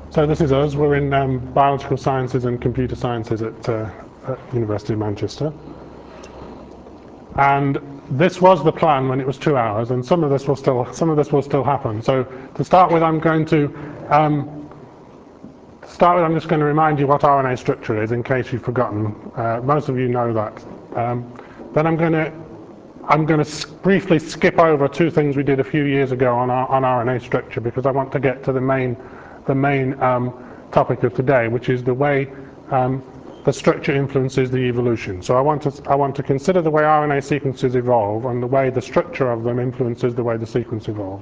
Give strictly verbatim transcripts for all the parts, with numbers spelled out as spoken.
So this is us. We're in um, biological sciences and computer sciences at, uh, at University of Manchester. And this was the plan when it was two hours, and some of this will still some of this will still happen. So to start with, I'm going to um, start with. I'm just going to remind you what R N A structure is, in case you've forgotten. Uh, most of you know that. Um, then I'm going to I'm going to briefly skip over two things we did a few years ago on our, on R N A structure, because I want to get to the main the main um, topic of today, which is the way um, the structure influences the evolution. So I want to I want to consider the way R N A sequences evolve and the way the structure of them influences the way the sequence evolves.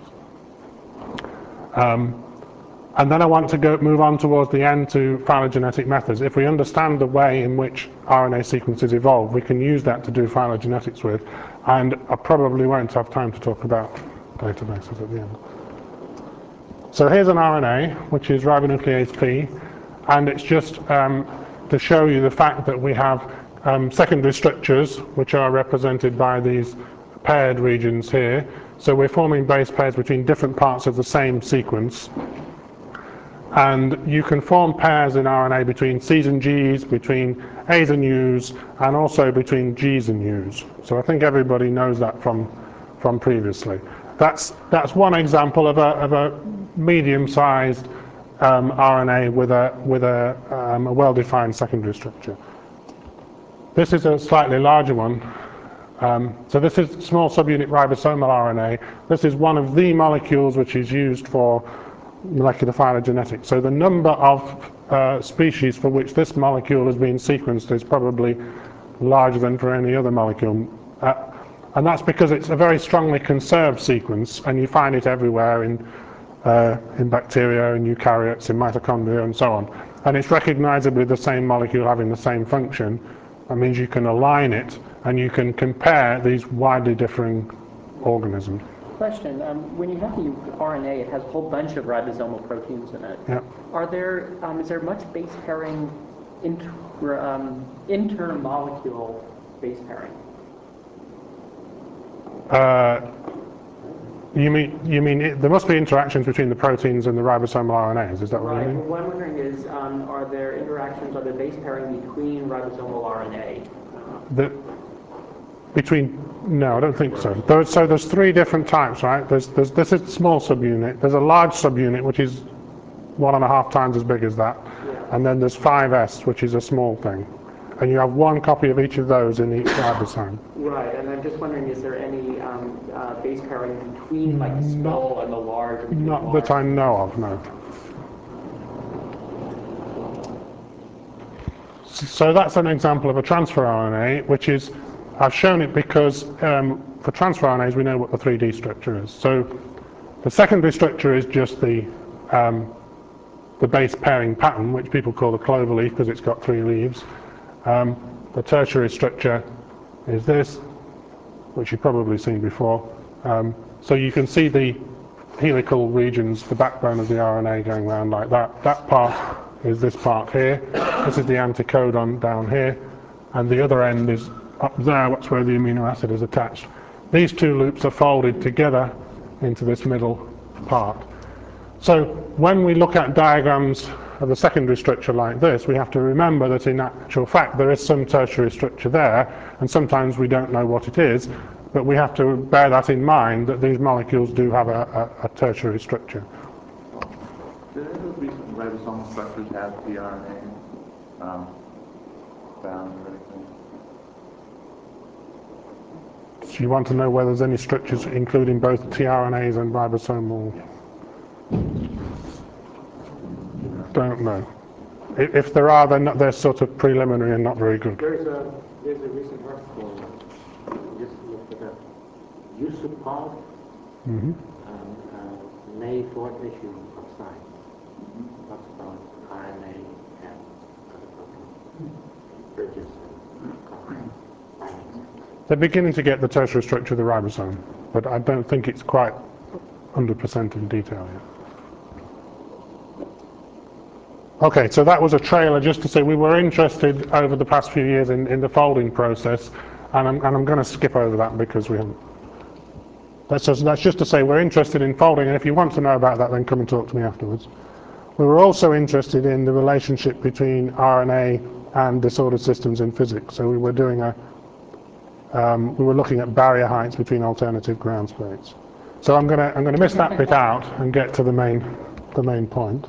Um, and then I want to go move on towards the end to phylogenetic methods. If we understand the way in which R N A sequences evolve, we can use that to do phylogenetics with. And I probably won't have time to talk about databases at the end. So here's an R N A, which is ribonuclease P, and it's just um, to show you the fact that we have um, secondary structures, which are represented by these paired regions here. So we're forming base pairs between different parts of the same sequence. And you can form pairs in R N A between C's and G's, between A's and U's, and also between G's and U's. So I think everybody knows that from, from previously. That's, that's one example of a, of a medium-sized um, R N A with a, with a, um, a well-defined secondary structure. This is a slightly larger one. Um, so this is small subunit ribosomal R N A. This is one of the molecules which is used for molecular phylogenetics. So the number of uh, species for which this molecule has been sequenced is probably larger than for any other molecule. Uh, and that's because it's a very strongly conserved sequence, and you find it everywhere in, uh, in bacteria, in eukaryotes, in mitochondria, and so on. And it's recognizably the same molecule having the same function. That means you can align it, and you can compare these widely differing organisms. Question, um, when you have the R N A, it has a whole bunch of ribosomal proteins in it. Yep. Are there, um, is there much base pairing, inter, um, intermolecule base pairing? Uh, you mean, you mean it, there must be interactions between the proteins and the ribosomal R N As, is that what Right. you mean? Well, what I'm wondering is, um, are there interactions, are there base pairing between ribosomal R N A? The, between, no, I don't think so. There, so there's three different types, right? There's, there's, this is a small subunit. There's a large subunit, which is one and a half times as big as that. Yeah. And then there's five S, which is a small thing. And you have one copy of each of those in each ribosome. Right, and I'm just wondering, is there any um, uh, base pairing between like the small not, and the large? Or not large that I know of, no. So that's an example of a transfer R N A, which is, I've shown it because um, for transfer R N As we know what the three D structure is. So the secondary structure is just the, um, the base pairing pattern, which people call the clover leaf because it's got three leaves. Um, the tertiary structure is this, which you've probably seen before. Um, so you can see the helical regions, the backbone of the R N A going around like that. That part is this part here. This is the anticodon down here. And the other end is up there, that's where the amino acid is attached. These two loops are folded together into this middle part. So when we look at diagrams of the secondary structure like this, we have to remember that in actual fact there is some tertiary structure there, and sometimes we don't know what it is, but we have to bear that in mind, that these molecules do have a, a, a tertiary structure. Do any of those recent ribosomal structures have tRNA um, bound or anything? So you want to know whether there's any structures including both tRNAs and ribosomal? Don't know. If there are, then they're sort of preliminary and not very good. There's a there's a recent article, just looked it up. Usupol, Mm-hmm. um, uh, May fourth issue of Science, talks about R N A and other proteins, bridges and They're beginning to get the tertiary structure of the ribosome, but I don't think it's quite one hundred percent in detail yet. Okay, so that was a trailer just to say we were interested over the past few years in, in the folding process, and I'm, and I'm going to skip over that because we haven't. That's just, that's just to say we're interested in folding, and if you want to know about that, then come and talk to me afterwards. We were also interested in the relationship between R N A and disordered systems in physics. So we were doing a, um, we were looking at barrier heights between alternative ground states. So I'm going to I'm going to miss that bit out and get to the main the main point,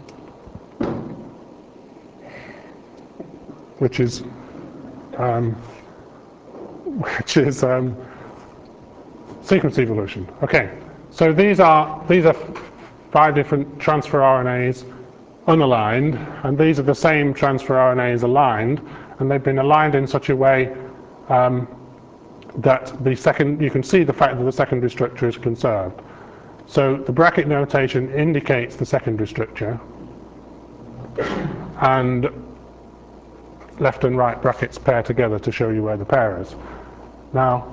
which is um, which is um, sequence evolution. Okay, so these are these are five different transfer R N As unaligned, and these are the same transfer R N As aligned, and they've been aligned in such a way um, that the second, you can see the fact that the secondary structure is conserved. So the bracket notation indicates the secondary structure, and left and right brackets pair together to show you where the pair is. Now,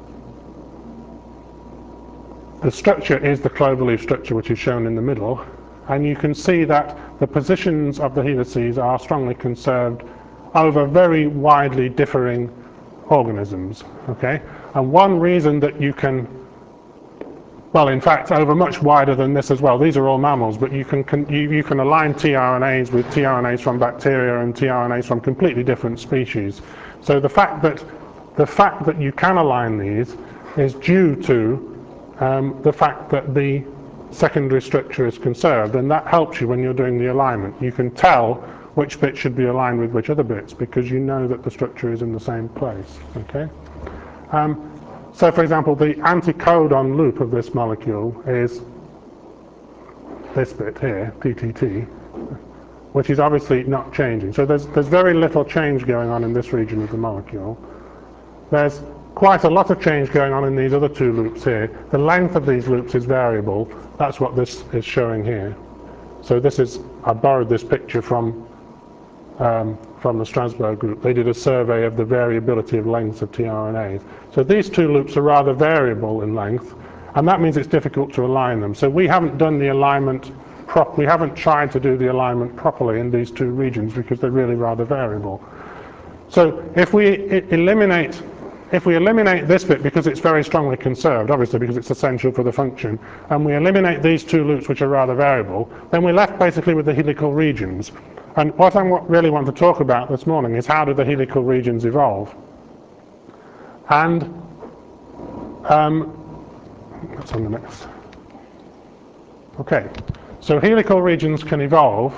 the structure is the cloverleaf structure, which is shown in the middle, and you can see that the positions of the helices are strongly conserved over very widely differing organisms. Okay, and one reason that you can, well, in fact, over much wider than this as well. These are all mammals, but you can, can you, you can align tRNAs with tRNAs from bacteria and tRNAs from completely different species. So the fact that the fact that you can align these is due to um, the fact that the secondary structure is conserved, and that helps you when you're doing the alignment. You can tell which bits should be aligned with which other bits because you know that the structure is in the same place. Okay. Um, so, for example, the anticodon loop of this molecule is this bit here, P T T, which is obviously not changing. So there's there's very little change going on in this region of the molecule. There's quite a lot of change going on in these other two loops here. The length of these loops is variable. That's what this is showing here. So this is, I borrowed this picture from um, from the Strasbourg group. They did a survey of the variability of lengths of tRNAs. So these two loops are rather variable in length, and that means it's difficult to align them. So we haven't done the alignment prop. We haven't tried to do the alignment properly in these two regions because they're really rather variable. So if we eliminate If we eliminate this bit because it's very strongly conserved, obviously because it's essential for the function, and we eliminate these two loops which are rather variable, then we're left basically with the helical regions. And what I really want to talk about this morning is how do the helical regions evolve? And um, what's on the next? Okay, so helical regions can evolve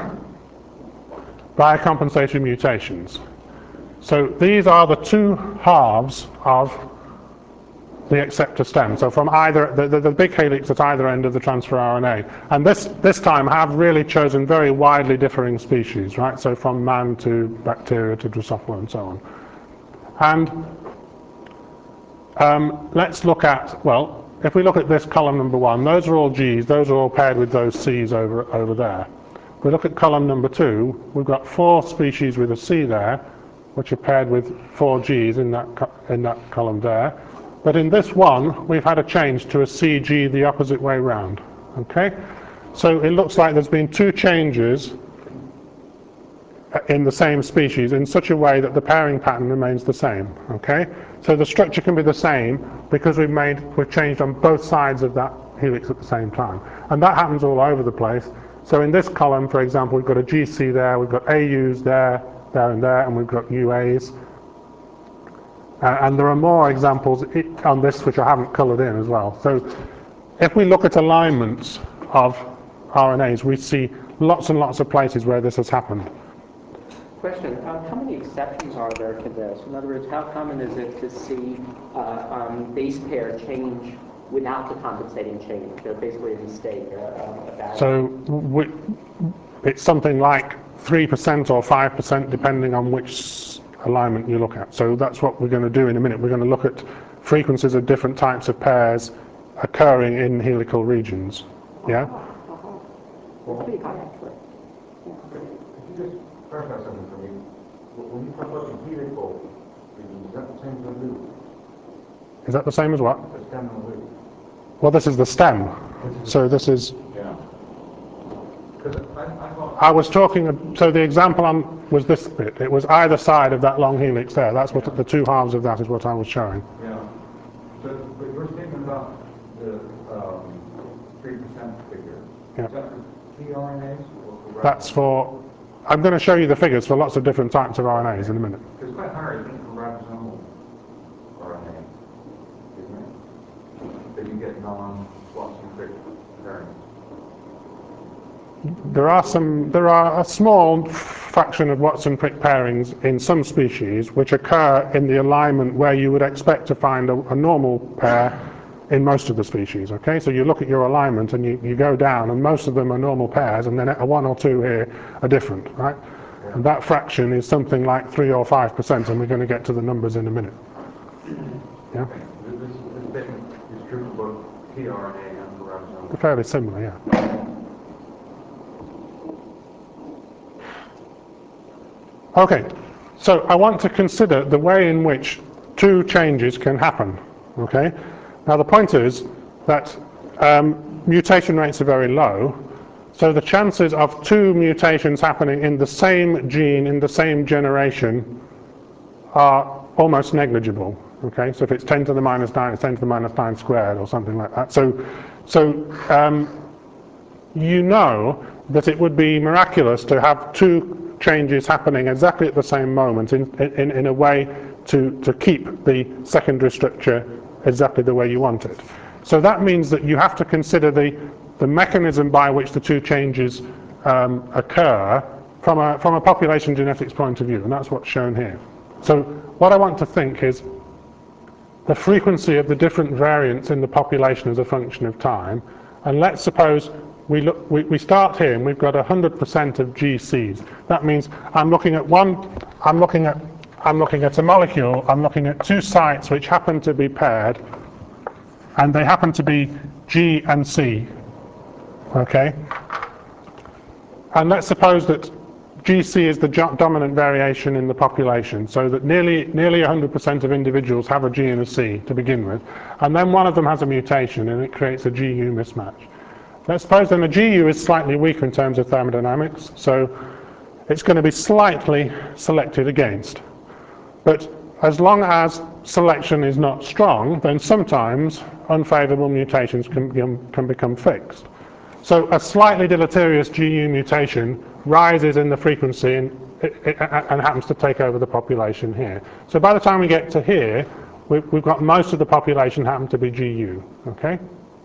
by compensatory mutations. So these are the two halves of the acceptor stem. So from either, the, the, the big helix at either end of the transfer R N A. And this, this time have really chosen very widely differing species, right? So from man to bacteria to Drosophila and so on. And um, let's look at, well, if we look at this column number one, those are all G's, those are all paired with those C's over, over there. If we look at column number two, we've got four species with a C there, which are paired with four G's in that, in that column there. But in this one, we've had a change to a C G the opposite way round. Okay? So it looks like there's been two changes in the same species in such a way that the pairing pattern remains the same. Okay? So the structure can be the same because we've made, we've changed on both sides of that helix at the same time. And that happens all over the place. So in this column, for example, we've got a G C there, we've got A U's there, there and there, and we've got U As. Uh, and there are more examples on this which I haven't coloured in as well. So if we look at alignments of R N As, we see lots and lots of places where this has happened. Question, um, how many exceptions are there to this? In other words, how common is it to see uh, um, base pair change without the compensating change? So basically a mistake, uh, a bad... So we, it's something like three percent or five percent depending on which alignment you look at. So that's what we're going to do in a minute. We're going to look at frequencies of different types of pairs occurring in helical regions. Yeah? That's pretty high, actually. Could you just clarify something for me? When you talk about the helical region, is that the same as the loop? Is that the same as what? The stem and the loop? Well, this is the stem. So this is... Yeah. I, I, thought I was talking, so the example on was this bit. It was either side of that long helix there. That's what, yeah. The two halves of that is what I was showing. Yeah. So, but your statement about the um, three percent figure, yeah. is that for tRNAs or for That's for, I'm going to show you the figures for lots of different types of R N As in a minute. It's quite hard, I think, for ribosomal R N A, isn't it? That you get non-Watson-Crick pairing. There are some, there are a small fraction of Watson-Crick pairings in some species which occur in the alignment where you would expect to find a, a normal pair in most of the species, okay? So you look at your alignment and you, you go down and most of them are normal pairs and then a one or two here are different, right? Yeah. And that fraction is something like three or five percent and we're going to get to the numbers in a minute. Yeah? This, this statement is true for both tRNA and for ribosomal. They're fairly similar, yeah. Okay, so I want to consider the way in which two changes can happen, okay? Now the point is that um, mutation rates are very low, so the chances of two mutations happening in the same gene in the same generation are almost negligible, okay? So if it's ten to the minus nine, it's ten to the minus nine squared or something like that. So, so um, you know that it would be miraculous to have two changes happening exactly at the same moment in, in, in a way to, to keep the secondary structure exactly the way you want it. So that means that you have to consider the, the mechanism by which the two changes um, occur from a, from a population genetics point of view, and that's what's shown here. So what I want to think is the frequency of the different variants in the population as a function of time, and let's suppose We, look, we, we start here and we've got one hundred percent of G Cs. That means I'm looking at one, I'm looking at, I'm looking at a molecule, I'm looking at two sites which happen to be paired, and they happen to be G and C, okay? And let's suppose that G C is the dominant variation in the population, so that nearly nearly one hundred percent of individuals have a G and a C to begin with, and then one of them has a mutation and it creates a G U mismatch. Let's suppose then the G U is slightly weaker in terms of thermodynamics, so it's going to be slightly selected against. But as long as selection is not strong, then sometimes unfavorable mutations can, can become fixed. So a slightly deleterious G U mutation rises in the frequency and, and happens to take over the population here. So by the time we get to here, we've, we've got most of the population happen to be G U, okay?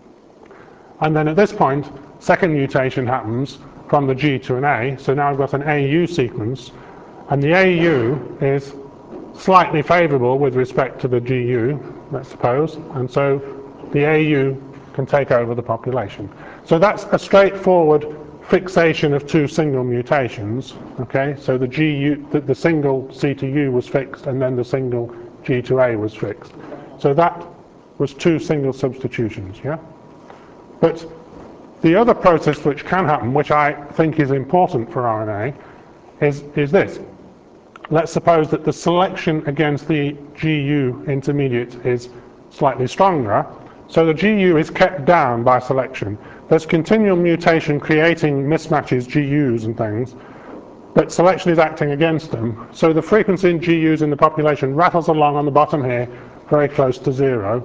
And then at this point, second mutation happens from the G to an A, so now I've got an A U sequence, and the A U is slightly favorable with respect to the G U, let's suppose, and so the A U can take over the population. So that's a straightforward fixation of two single mutations, okay? So the G U, the, the single C to U was fixed, and then the single G to A was fixed. So that was two single substitutions, yeah? But the other process which can happen, which I think is important for R N A, is, is this. Let's suppose that the selection against the G U intermediate is slightly stronger, so the G U is kept down by selection. There's continual mutation creating mismatches, G Us and things, but selection is acting against them. So the frequency in G Us in the population rattles along on the bottom here, very close to zero.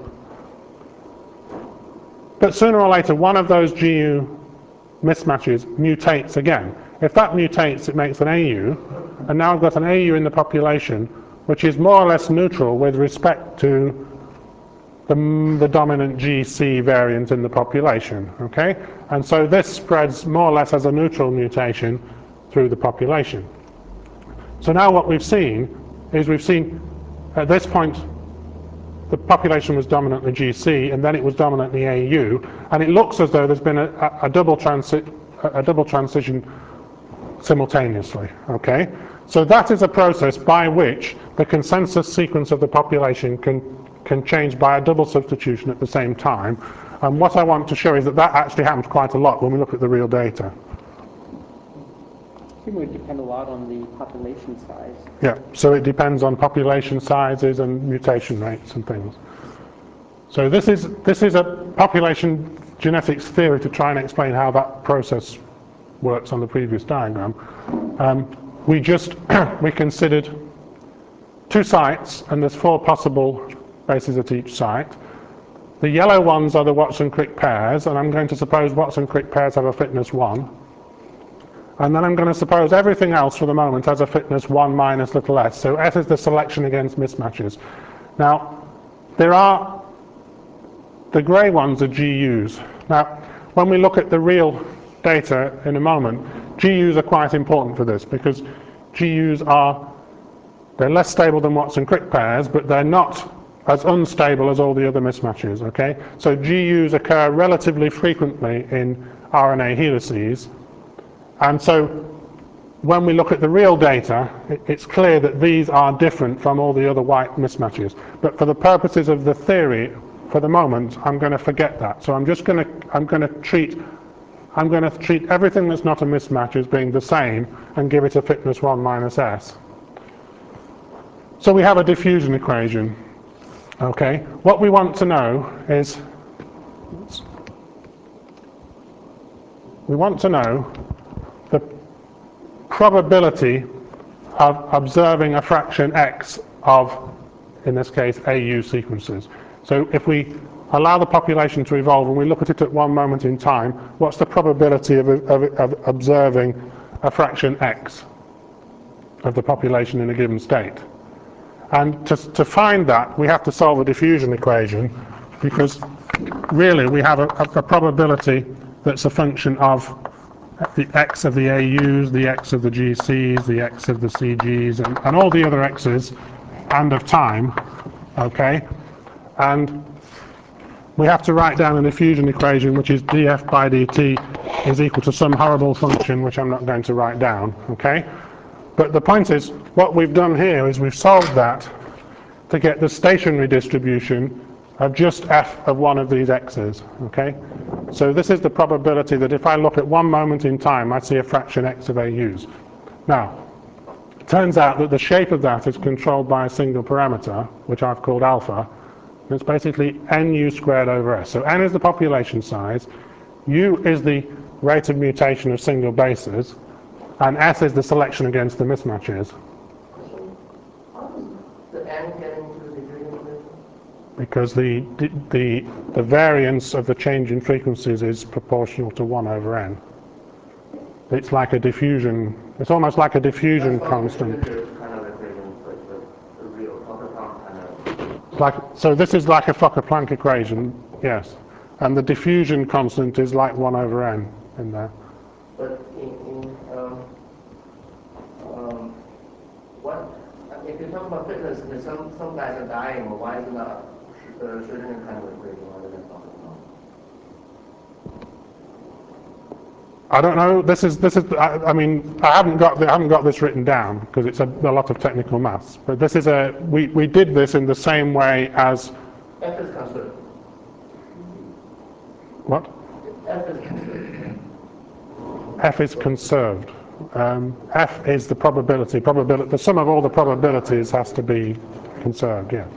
But sooner or later, one of those G U mismatches mutates again. If that mutates, it makes an A U, and now I've got an A U in the population which is more or less neutral with respect to the, the dominant G C variant in the population, okay? And so this spreads more or less as a neutral mutation through the population. So now what we've seen is we've seen at this point the population was dominantly G C, and then it was dominantly A U, and it looks as though there's been a, a, a double transi a double transition simultaneously, okay? So that is a process by which the consensus sequence of the population can, can change by a double substitution at the same time, and what I want to show is that that actually happens quite a lot when we look at the real data. It would depend a lot on the population size. Yeah, so it depends on population sizes and mutation rates and things. So this is, this is a population genetics theory to try and explain how that process works on the previous diagram. Um, we just, we considered two sites, and there's four possible bases at each site. The yellow ones are the Watson-Crick pairs, and I'm going to suppose Watson-Crick pairs have a fitness one. And then I'm going to suppose everything else for the moment has a fitness one minus little s. So S is the selection against mismatches. Now, there are, the grey ones are G Us. Now, when we look at the real data in a moment, G Us are quite important for this because G Us are, they're less stable than Watson-Crick pairs, but they're not as unstable as all the other mismatches, okay? So G Us occur relatively frequently in R N A helices. And so when we look at the real data, it's clear that these are different from all the other white mismatches. But for the purposes of the theory, for the moment, I'm going to forget that. So I'm just going to, I'm going to treat, I'm going to treat everything that's not a mismatch as being the same and give it a fitness one minus s. So we have a diffusion equation. Okay. What we want to know is, we want to know the probability of observing a fraction x of, in this case, A U sequences. So if we allow the population to evolve and we look at it at one moment in time, what's the probability of, of, of observing a fraction x of the population in a given state? And to, to find that, we have to solve a diffusion equation because really we have a, a, a probability that's a function of the x of the A Us, the x of the G Cs, the x of the C Gs, and, and all the other x's, and of time, okay? And we have to write down a diffusion equation which is df by dt is equal to some horrible function which I'm not going to write down, okay? But the point is, what we've done here is we've solved that to get the stationary distribution of just f of one of these x's, okay? So this is the probability that if I look at one moment in time, I see a fraction x of A Us. Now, it turns out that the shape of that is controlled by a single parameter, which I've called alpha. And it's basically nu squared over s. So n is the population size, u is the rate of mutation of single bases, and s is the selection against the mismatches. The n get into the diffusion equation? Because the, the, the variance of the change in frequencies is proportional to one over n. It's like a diffusion, it's almost like a diffusion constant. Kind of equation, like the, the real Fokker-Planck kind of. Like, so this is like a Fokker-Planck equation, yes. And the diffusion constant is like one over n in there. But in, in um, um, what, if you talk about fitness, there's some, some guys are dying, or why is it not the Schrödinger kind of equation rather than Fokker-Planck? I don't know. This is this is. I, I mean, I haven't got the, I haven't got this written down because it's a, a lot of technical maths. But this is a we we did this in the same way as. F is conserved. What? F is conserved. F is conserved. Um, F is the probability. Probability. The sum of all the probabilities has to be conserved. Yeah.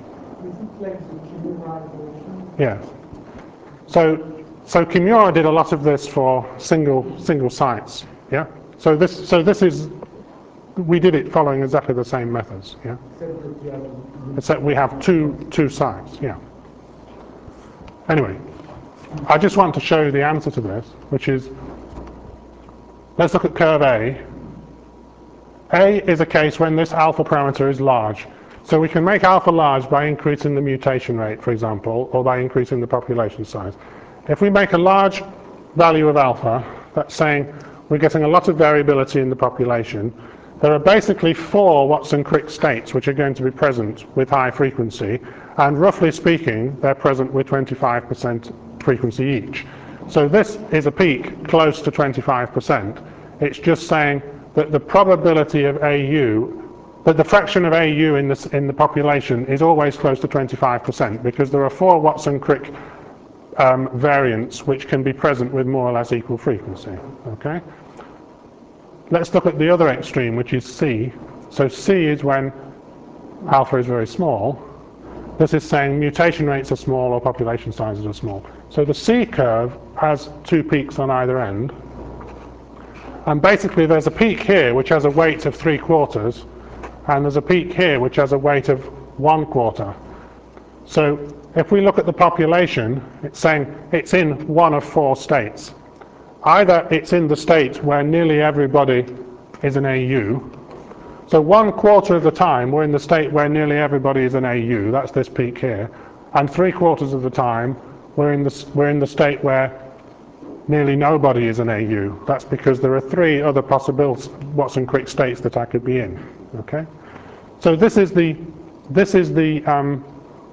Yeah. So. So Kimura did a lot of this for single single sites, yeah. So this so this is we did it following exactly the same methods, yeah. Except we have two two sites, yeah. Anyway, I just want to show you the answer to this, which is let's look at curve A. A is a case when this alpha parameter is large. So we can make alpha large by increasing the mutation rate, for example, or by increasing the population size. If we make a large value of alpha, that's saying we're getting a lot of variability in the population. There are basically four Watson-Crick states which are going to be present with high frequency, and roughly speaking, they're present with twenty-five percent frequency each. So this is a peak close to twenty-five percent. It's just saying that the probability of A U, that the fraction of A U in, this, in the population is always close to twenty-five percent, because there are four Watson-Crick Um, variants which can be present with more or less equal frequency. Okay. Let's look at the other extreme, which is C. So C is when alpha is very small. This is saying mutation rates are small or population sizes are small. So the C curve has two peaks on either end. And basically there's a peak here which has a weight of three quarters, and there's a peak here which has a weight of one quarter. So if we look at the population, it's saying it's in one of four states. either it's in the state where nearly everybody is an A U. So one quarter of the time we're in the state where nearly everybody is an A U, that's this peak here, and three quarters of the time we're in the, we're in the state where nearly nobody is an A U. That's because there are three other possible Watson-Crick states that I could be in. Okay, so this is the this is the um,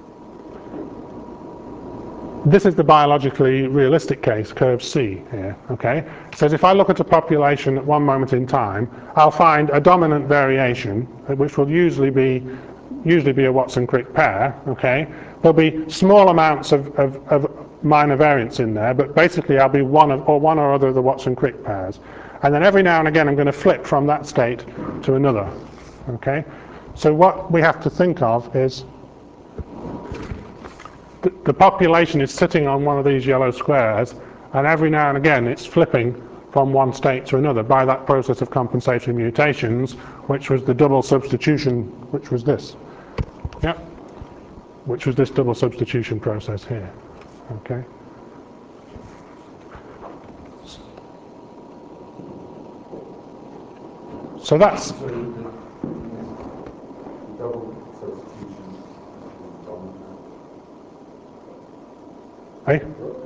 this is the biologically realistic case, curve C here. Okay, it says if I look at a population at one moment in time, I'll find a dominant variation, which will usually be usually be a Watson-Crick pair. Okay, there'll be small amounts of, of, of minor variance in there, but basically I'll be one of, or one or other of the Watson-Crick pairs. And then every now and again I'm going to flip from that state to another. Okay? So what we have to think of is th the population is sitting on one of these yellow squares, and every now and again it's flipping from one state to another by that process of compensatory mutations, which was the double substitution, which was this. Yep. Which was this double substitution process here. Okay. So that's hey?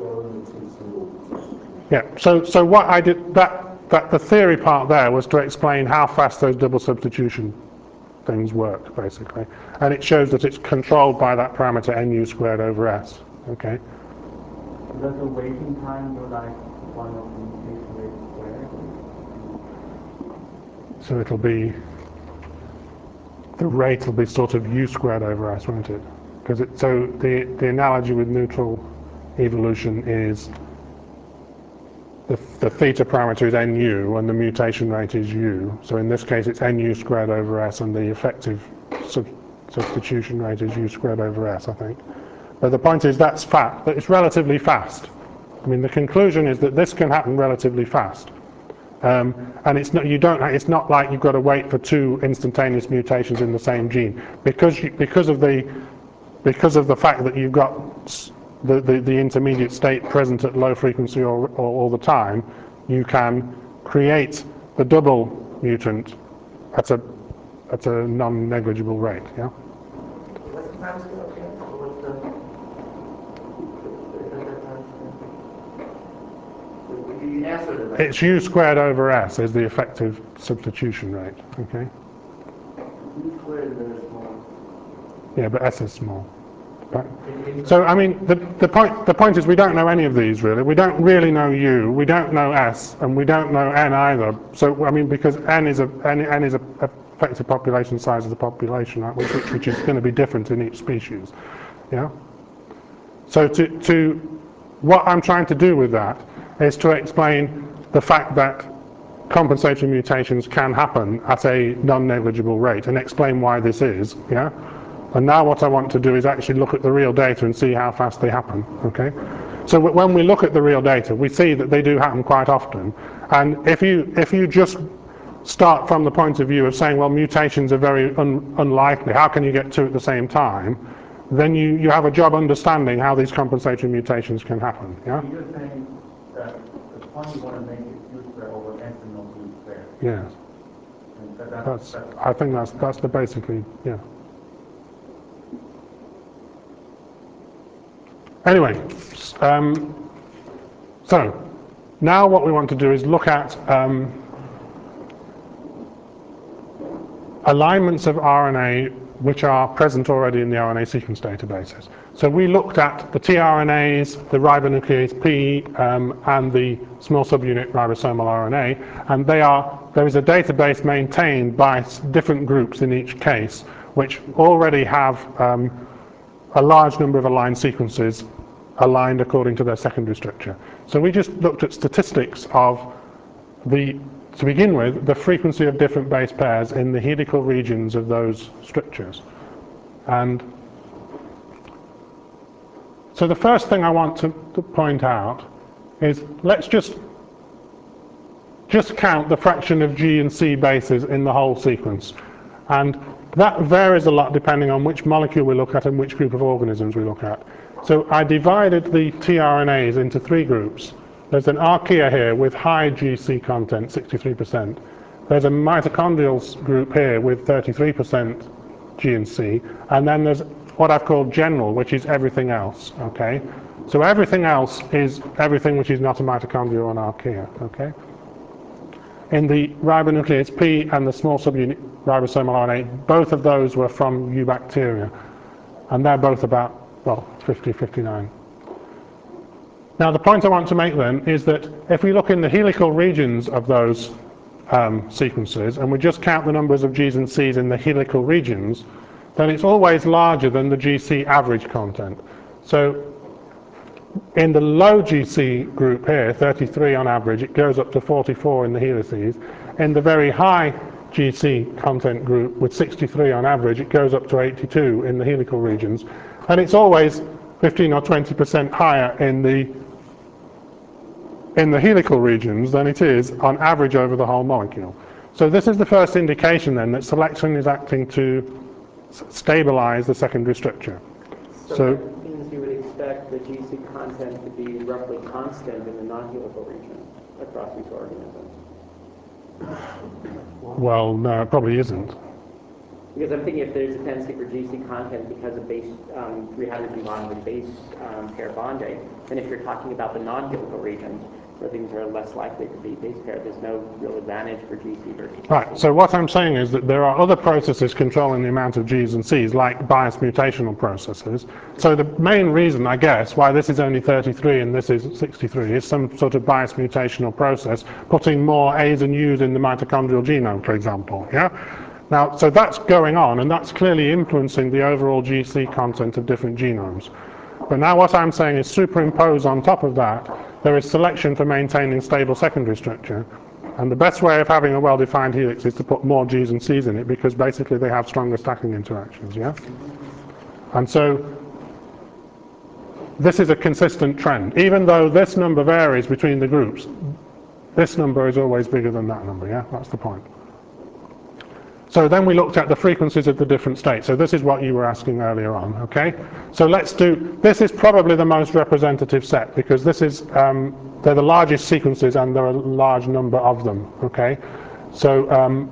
Yeah. So so what I did that that the theory part there was to explain how fast those double substitution things work, basically, and it shows that it's controlled by that parameter nu squared over s. Okay. Does the waiting time go like one of the mutation rate squared? So it'll be, the rate will be sort of u squared over s, won't it? Because it, so the, the analogy with neutral evolution is the, the theta parameter is nu and the mutation rate is u. So in this case it's nu squared over s and the effective sub, substitution rate is u squared over s, I think. But the point is that's fast, that it's relatively fast. I mean, the conclusion is that this can happen relatively fast. Um, and it's not, you don't, it's not like you've got to wait for two instantaneous mutations in the same gene. Because, you, because, of, the, because of the fact that you've got the, the, the intermediate state present at low frequency or, or all the time, you can create the double mutant at a, at a non-negligible rate. Yeah? What's the time scale again? What's the, you answered it, right? It's u squared over s is the effective substitution rate. Okay. U squared is very small. Yeah, but s is small. Right. So I mean, the the point the point is we don't know any of these really. We don't really know u. We don't know s, and we don't know n either. So I mean, because n is a n, n is a effective population size of the population, right, which, which is going to be different in each species. Yeah. So to to what I'm trying to do with that is to explain the fact that compensatory mutations can happen at a non-negligible rate and explain why this is. Yeah. And now what I want to do is actually look at the real data and see how fast they happen. Okay. So when we look at the real data, we see that they do happen quite often. And if you if you just start from the point of view of saying, well, mutations are very un unlikely, how can you get two at the same time? Then you, you have a job understanding how these compensatory mutations can happen. Yeah? So you're saying that the point you want to make is u squared over s and not u squared. Yes. And that, that, That's, that's, I think that's, that's the basically, yeah. Anyway, um, so now what we want to do is look at um, alignments of R N A which are present already in the R N A sequence databases. So we looked at the tRNAs, the ribonuclease P, um, and the small subunit ribosomal R N A, and they are, there is a database maintained by different groups in each case, which already have um, a large number of aligned sequences aligned according to their secondary structure. So we just looked at statistics of the, to begin with, the frequency of different base pairs in the helical regions of those structures. And so the first thing I want to, to point out is let's just just count the fraction of G and C bases in the whole sequence. And that varies a lot depending on which molecule we look at and which group of organisms we look at. So I divided the tRNAs into three groups. there's an archaea here with high G C content, sixty-three percent. There's a mitochondrial group here with thirty-three percent G and C, and then there's what I've called general, which is everything else, okay? So everything else is everything which is not a mitochondria or an archaea, okay? In the ribonuclease P and the small subunit ribosomal R N A, both of those were from eubacteria, and they're both about, well, fifty, fifty-nine. Now the point I want to make then is that if we look in the helical regions of those um, sequences, and we just count the numbers of G's and C's in the helical regions, then it's always larger than the G C average content. So in the low G C group here, thirty-three on average, it goes up to forty-four in the helices. In the very high G C content group with sixty-three on average, it goes up to eighty-two in the helical regions. And it's always fifteen or twenty percent higher in the in the helical regions than it is on average over the whole molecule. So this is the first indication then that selection is acting to stabilize the secondary structure. So, So that means you would expect the G C content to be roughly constant in the non-helical region across these organisms. well, no, it probably isn't. Because I'm thinking if there's a tendency for G C content because of base um, three hydrogen bond with base um, pair bonding, then if you're talking about the non-helical regions where things are less likely to be base pair, there's no real advantage for G C versus G C. Right, so what I'm saying is that there are other processes controlling the amount of G's and C's, like bias mutational processes. So the main reason, I guess, why this is only thirty-three and this is sixty-three is some sort of bias mutational process, putting more A's and U's in the mitochondrial genome, for example, yeah? Now, so that's going on, and that's clearly influencing the overall G C content of different genomes. But now what I'm saying is superimpose on top of that, there is selection for maintaining stable secondary structure. And the best way of having a well-defined helix is to put more G's and C's in it, because basically they have stronger stacking interactions, yeah? And so this is a consistent trend. Even though this number varies between the groups, this number is always bigger than that number, yeah? That's the point. So then we looked at the frequencies of the different states. So this is what you were asking earlier on, okay? So let's do, this is probably the most representative set, because this is, um, they're the largest sequences and there are a large number of them, okay? So um,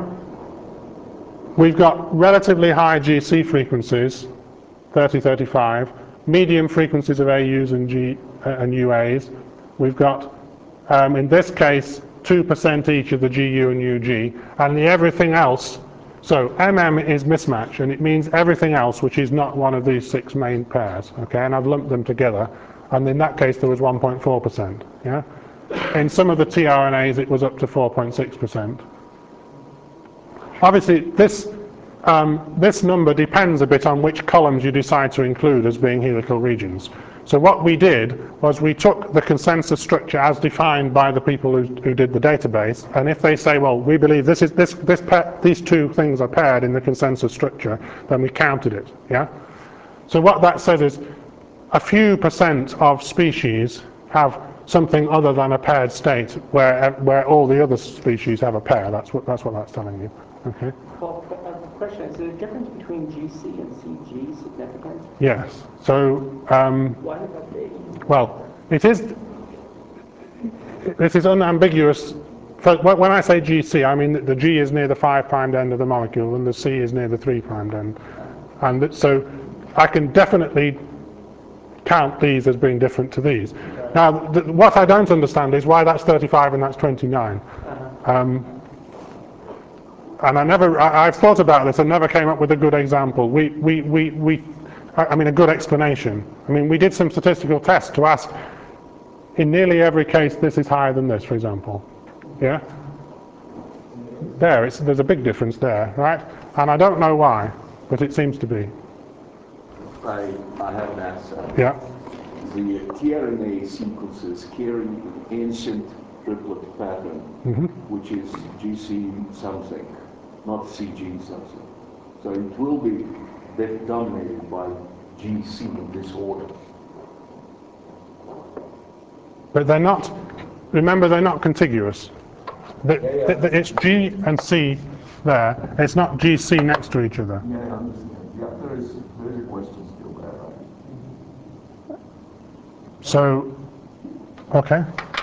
we've got relatively high G C frequencies, thirty, thirty-five, medium frequencies of A U's and, G, uh, and U A's. We've got, um, in this case, two percent each of the G U and U G, and the everything else, so M M is mismatch, and it means everything else which is not one of these six main pairs, okay, and I've lumped them together, and in that case there was one point four percent, yeah? In some of the tRNAs it was up to four point six percent. Obviously this, um, this number depends a bit on which columns you decide to include as being helical regions. So what we did was we took the consensus structure as defined by the people who, who did the database, and if they say, well, we believe this is this this pair, these two things are paired in the consensus structure, then we counted it, yeah? So what that says is a few percent of species have something other than a paired state where where all the other species have a pair. That's what that's what that's telling you, okay? Well, uh, the question is, is the difference between G C and C G significant? Yes. So um, Why would that be? well, it is. This is unambiguous. For, when I say G C, I mean that the G is near the five primed end of the molecule and the C is near the three primed end. And so I can definitely count these as being different to these. Now, th what I don't understand is why that's thirty-five and that's twenty-nine. Um, and I never, I, I've thought about this and never came up with a good example. We, we, we, we, I mean, a good explanation. I mean, we did some statistical tests to ask, in nearly every case, this is higher than this, for example. Yeah? There, it's, there's a big difference there, right? And I don't know why, but it seems to be. I, I have an answer. Yeah. The tRNA sequences carry an ancient triplet pattern, mm-hmm. which is G C something, not C G something. So it will be dominated by G C in this order. But they're not, remember they're not contiguous. The, yeah, yeah. The, the, it's G and C there, it's not G C next to each other. Yeah, I understand. Yeah, there is, there is a question still there. So, okay.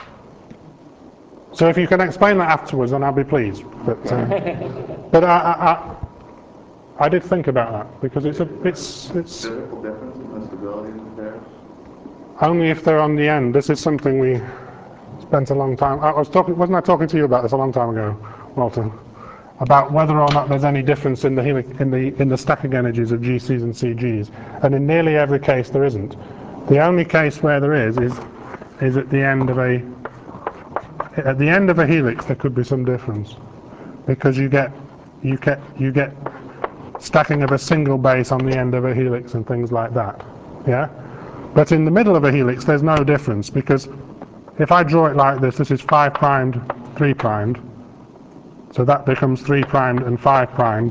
So if you can explain that afterwards, then I'll be pleased. But, uh, but I, I, I, I did think about that because it's a, it's, it's Physical difference in the stability of the pairs? only if they're on the end. This is something we spent a long time. I was talking, wasn't I talking to you about this a long time ago, Walter? About whether or not there's any difference in the in the in the stacking energies of G Cs and C Gs, and in nearly every case there isn't. The only case where there is is is at the end of a at the end of a helix there could be some difference, because you get you get you get stacking of a single base on the end of a helix and things like that. Yeah, but in the middle of a helix there's no difference, because if I draw it like this, this is five primed, three primed. So that becomes three primed and five primed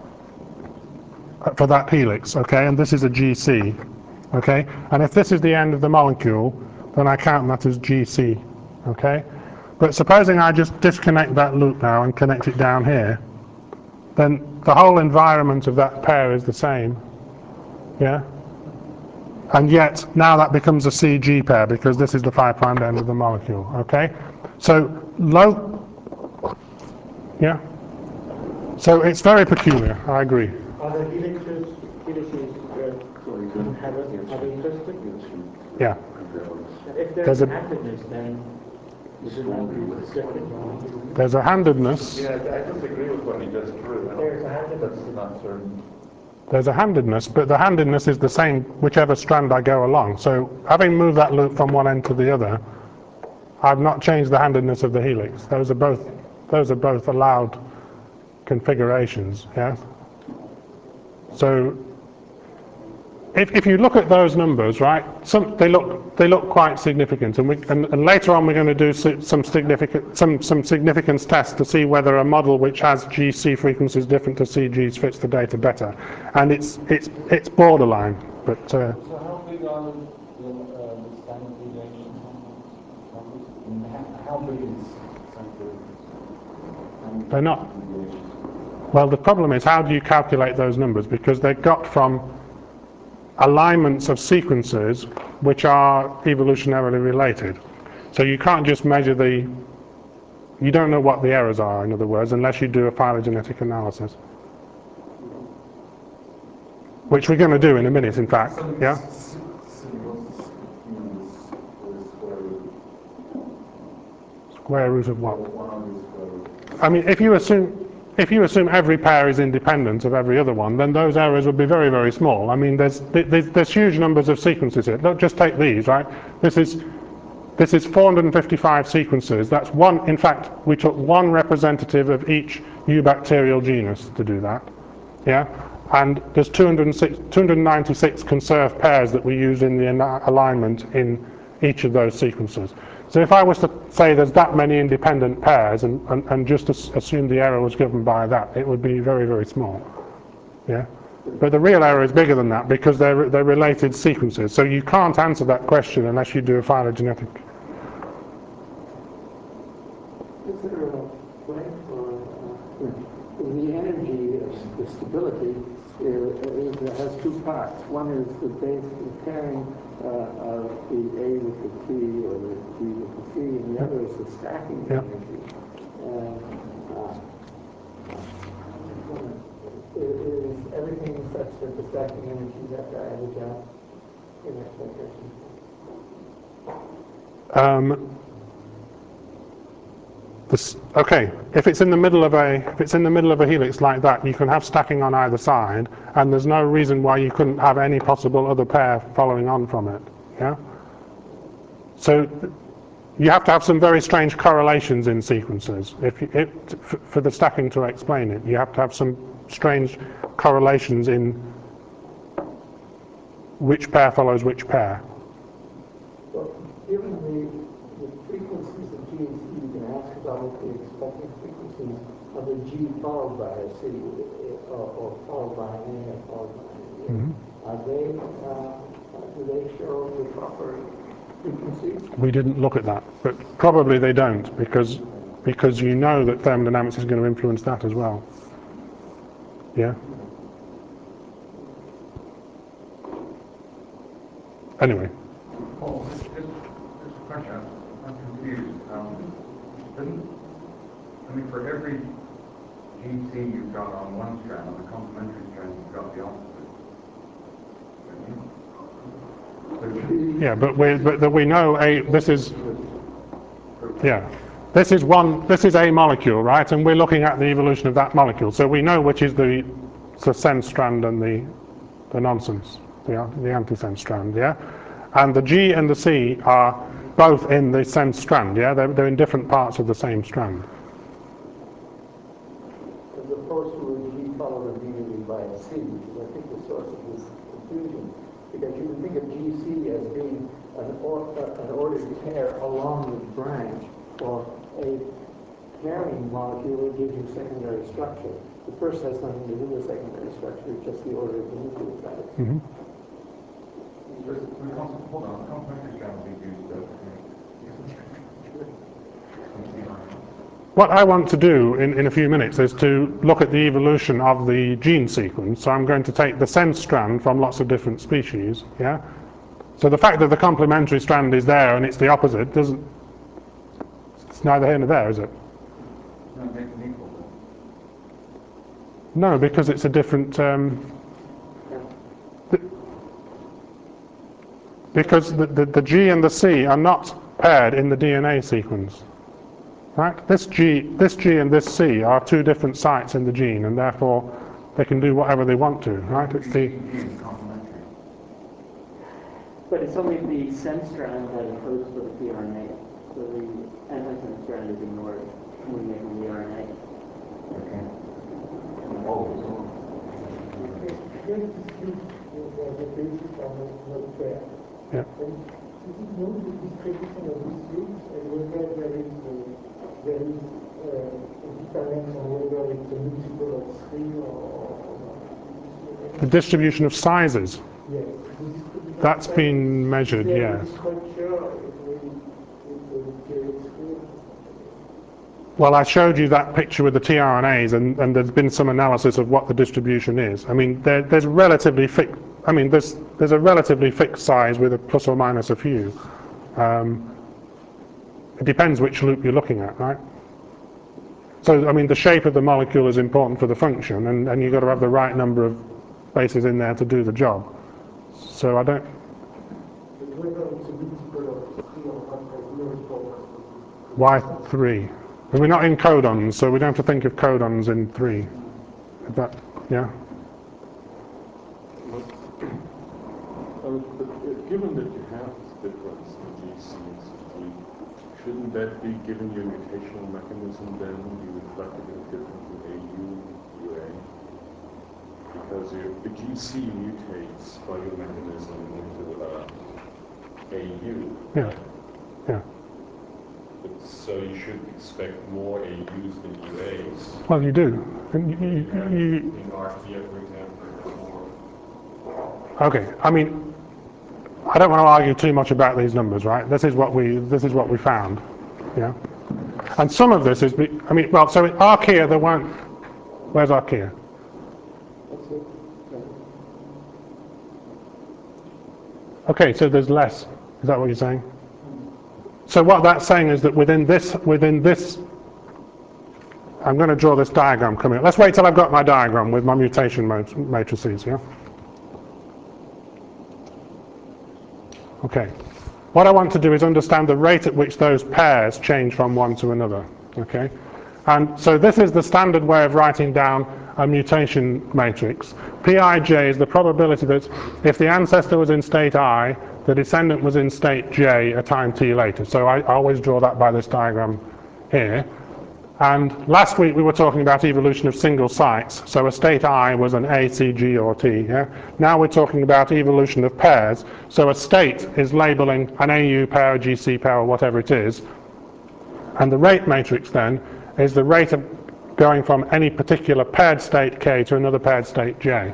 for that helix, okay? And this is a G C, okay? And if this is the end of the molecule, then I count that as G C, okay? But supposing I just disconnect that loop now and connect it down here, then the whole environment of that pair is the same, yeah? And yet now that becomes a C G pair because this is the five primed end of the molecule, okay? So low. Yeah. So it's very peculiar, I agree. Are the helixes, helixes uh, inhabit, are they twisted? Yeah. If There's there's a- handedness, then is it not different? There's a handedness. Yeah, I disagree with what he just proved. I don't- There's a handedness. That's not certain. There's a handedness, but the handedness is the same whichever strand I go along. So having moved that loop from one end to the other, I've not changed the handedness of the helix. Those are both, those are both allowed configurations, yeah? So if, if you look at those numbers, right, some, they look they look quite significant, and, we, and, and later on we're going to do some significant some some significance tests to see whether a model which has G C frequencies different to C Gs fits the data better, and it's it's it's borderline, but. Uh, So how big are the, the, uh, the standard deviations on these? How big is standard? They're not. Well, the problem is, how do you calculate those numbers? Because they're got from alignments of sequences which are evolutionarily related. So you can't just measure the, you don't know what the errors are, in other words, unless you do a phylogenetic analysis. Which we're going to do in a minute, in fact, yeah? Square root of what? I mean, if you assume if you assume every pair is independent of every other one, then those errors would be very, very small. I mean, there's there's, there's huge numbers of sequences here. Don't just take these, right? This is this is four hundred fifty-five sequences. That's one. In fact, we took one representative of each eubacterial genus to do that. Yeah, and there's two hundred ninety-six conserved pairs that we use in the alignment in each of those sequences. So if I was to say there's that many independent pairs and, and, and just assume the error was given by that, it would be very, very small. Yeah? But the real error is bigger than that because they're, they're related sequences. So you can't answer that question unless you do a phylogenetic. Is there a way for uh, the energy, of the stability uh, is, has two parts. One is the base, the pairing uh, of the A with the T or the T with the C, and the other is the stacking Yeah. energy. And uh, is everything such that the stacking energies have to average out in expectation? Um, this, okay, if it's in the middle of a if it's in the middle of a helix like that, you can have stacking on either side, and there's no reason why you couldn't have any possible other pair following on from it. Yeah. So you have to have some very strange correlations in sequences if, you, if for the stacking to explain it. You have to have some strange correlations in which pair follows which pair. Well, given the, the frequencies of G and C, you can ask about the expected frequencies of a G followed by a C, or, or followed by an A, or followed by an A. Mm-hmm. Are they, uh, do they show the proper frequencies? We didn't look at that, but probably they don't, because because you know that thermodynamics is going to influence that as well. Yeah? Anyway. Oh, just, just, just a question. I'm confused. Um, Doesn't, I mean, for every G C you've got on one strand, on the complementary strand, you've got the opposite. Yeah, but we but that we know a this is yeah. This is one this is a molecule, right? And we're looking at the evolution of that molecule. So we know which is the the sense strand and the the nonsense, the the antisense strand, yeah? And the G and the C are both in the sense strand, yeah? They're they're in different parts of the same strand. As opposed to a G followed immediately by a C, which I think the source of this confusion. Because you would think of G C as being an, or, uh, an ordered pair along the branch, or a pairing molecule that gives you secondary structure. The first has nothing to do with secondary structure, it's just the order of the nucleotides. Mm-hmm. Hold on, the complementary strand will be used though. What I want to do in, in a few minutes is to look at the evolution of the gene sequence. So I'm going to take the sense strand from lots of different species, yeah? So the fact that the complementary strand is there and it's the opposite doesn't, it's neither here nor there, is it? No, it makes it equal. No, because it's a different, um, th because the, the, the G and the C are not paired in the D N A sequence. Right? This G, this G and this C are two different sites in the gene, and therefore they can do whatever they want to. Right? It's the But it's only the sense strand that encodes for the tRNA. So the antisense strand is ignored when making the R N A. Okay. Oh, so. Here's the speech was the basis of the pair. Yeah. And is it known the distribution of these groups and whether there is a, there is uh, a difference on whether it's a multiple of three or, or The distribution of sizes. yes. That's been measured, yes. Well, I showed you that picture with the tRNAs, and, and there's been some analysis of what the distribution is. I mean, there, there's relatively fixed. I mean, there's there's a relatively fixed size with a plus or minus a few. Um, it depends which loop you're looking at, right? So, I mean, the shape of the molecule is important for the function, and, and you've got to have the right number of bases in there to do the job. So I don't. Why three? And we're not in codons, so we don't have to think of codons in three. Is that, yeah? Uh, but uh, given that you have this difference in G C and C G, shouldn't that be, given your mutational mechanism, then be reflected in the difference in A U, U A? Because if the G C mutates by your mechanism into uh, A U. Yeah. Yeah. So you should expect more A Us than U As. Well, you do. And you, you, you, in R T F, for example, more. Okay. I mean, I don't want to argue too much about these numbers, right? This is what we this is what we found. Yeah. And some of this is, be, I mean, well, so in Archaea there weren't. Where's Archaea? Okay, so there's less. Is that what you're saying? So what that's saying is that within this, within this, I'm going to draw this diagram coming up. Let's wait till I've got my diagram with my mutation matrices, yeah? Okay. What I want to do is understand the rate at which those pairs change from one to another, okay? And so this is the standard way of writing down a mutation matrix. P I J is the probability that if the ancestor was in state I, the descendant was in state J a time t later. So I always draw that by this diagram here. And last week we were talking about evolution of single sites. So a state I was an A, C, G, or T. Yeah? Now we're talking about evolution of pairs. So a state is labeling an A U pair, a G C pair, or whatever it is. And the rate matrix then is the rate of going from any particular paired state K to another paired state J.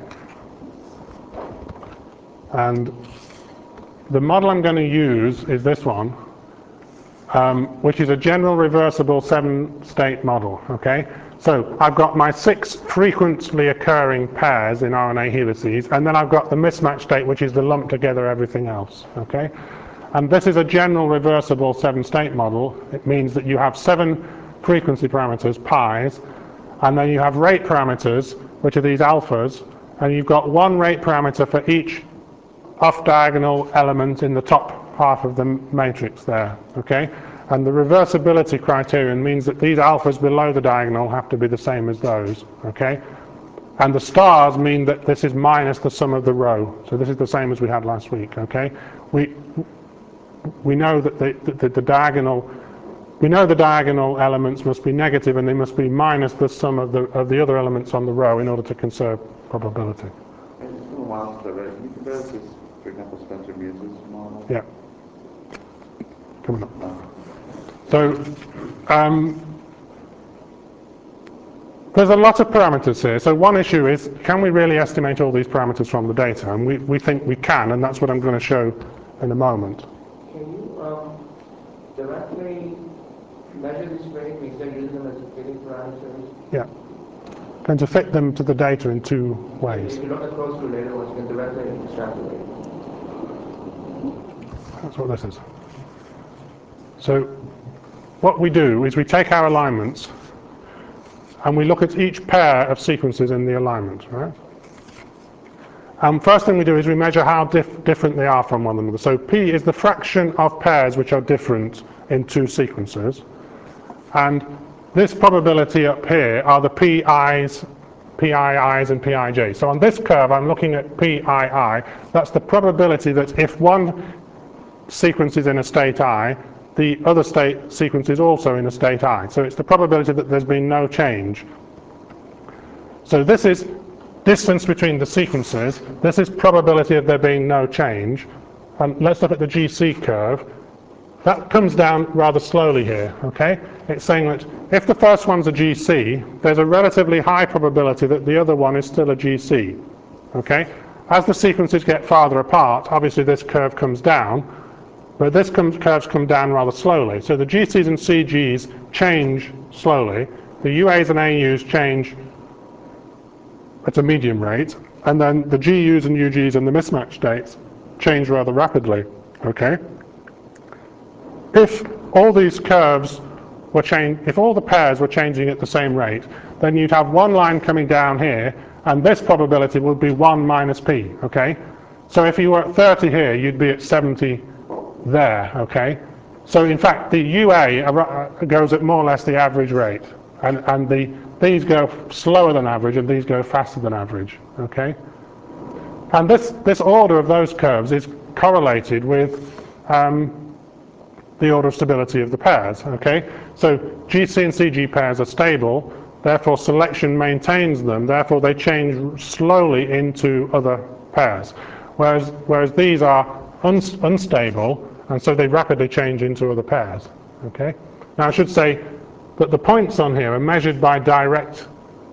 And the model I'm going to use is this one, um, which is a general reversible seven-state model, okay? So I've got my six frequently occurring pairs in R N A helices, and then I've got the mismatch state, which is the lump together everything else, okay? And this is a general reversible seven-state model. It means that you have seven frequency parameters, pi's, and then you have rate parameters, which are these alphas, and you've got one rate parameter for each off-diagonal element in the top half of the matrix there, okay? And the reversibility criterion means that these alphas below the diagonal have to be the same as those, okay? And the stars mean that this is minus the sum of the row. So this is the same as we had last week, okay? We, we know that the, the, the diagonal, we know the diagonal elements must be negative and they must be minus the sum of the, of the other elements on the row in order to conserve probability. And it's been a while since I read it. Can you compare this to, for example, Spencer Muse's model? Yeah. Coming up. So, um, there's a lot of parameters here. So one issue is, can we really estimate all these parameters from the data? And we, we think we can, and that's what I'm going to show in a moment. Can you um, directly measure these rates instead of using them as fitting parameters? Yeah. Going to fit them to the data in two ways. If you look at close related ones, you can directly extrapolate. That's what this is. So what we do is we take our alignments and we look at each pair of sequences in the alignment, right? And first thing we do is we measure how dif different they are from one another. So P is the fraction of pairs which are different in two sequences. And this probability up here are the P I's, P I I's and P I J's. So on this curve I'm looking at P I I. That's the probability that if one sequence is in a state I, the other state sequence is also in a state I. So it's the probability that there's been no change. So this is distance between the sequences. This is probability of there being no change. And let's look at the G C curve. That comes down rather slowly here, okay? It's saying that if the first one's a G C, there's a relatively high probability that the other one is still a G C, okay? As the sequences get farther apart, obviously this curve comes down, but this comes, curves come down rather slowly. So the G Cs and C Gs change slowly. The U As and A Us change at a medium rate, and then the G Us and U Gs and the mismatch states change rather rapidly, okay? If all these curves were changing, if all the pairs were changing at the same rate, then you'd have one line coming down here, and this probability would be one minus P, okay? So if you were at thirty here, you'd be at seventy there, okay? So in fact, the U A goes at more or less the average rate, and, and the, these go slower than average, and these go faster than average, okay? And this, this order of those curves is correlated with um, the order of stability of the pairs, okay? So G C and C G pairs are stable, therefore selection maintains them, therefore they change slowly into other pairs. Whereas, whereas these are un unstable, and so they rapidly change into other pairs, okay? Now I should say that the points on here are measured by direct,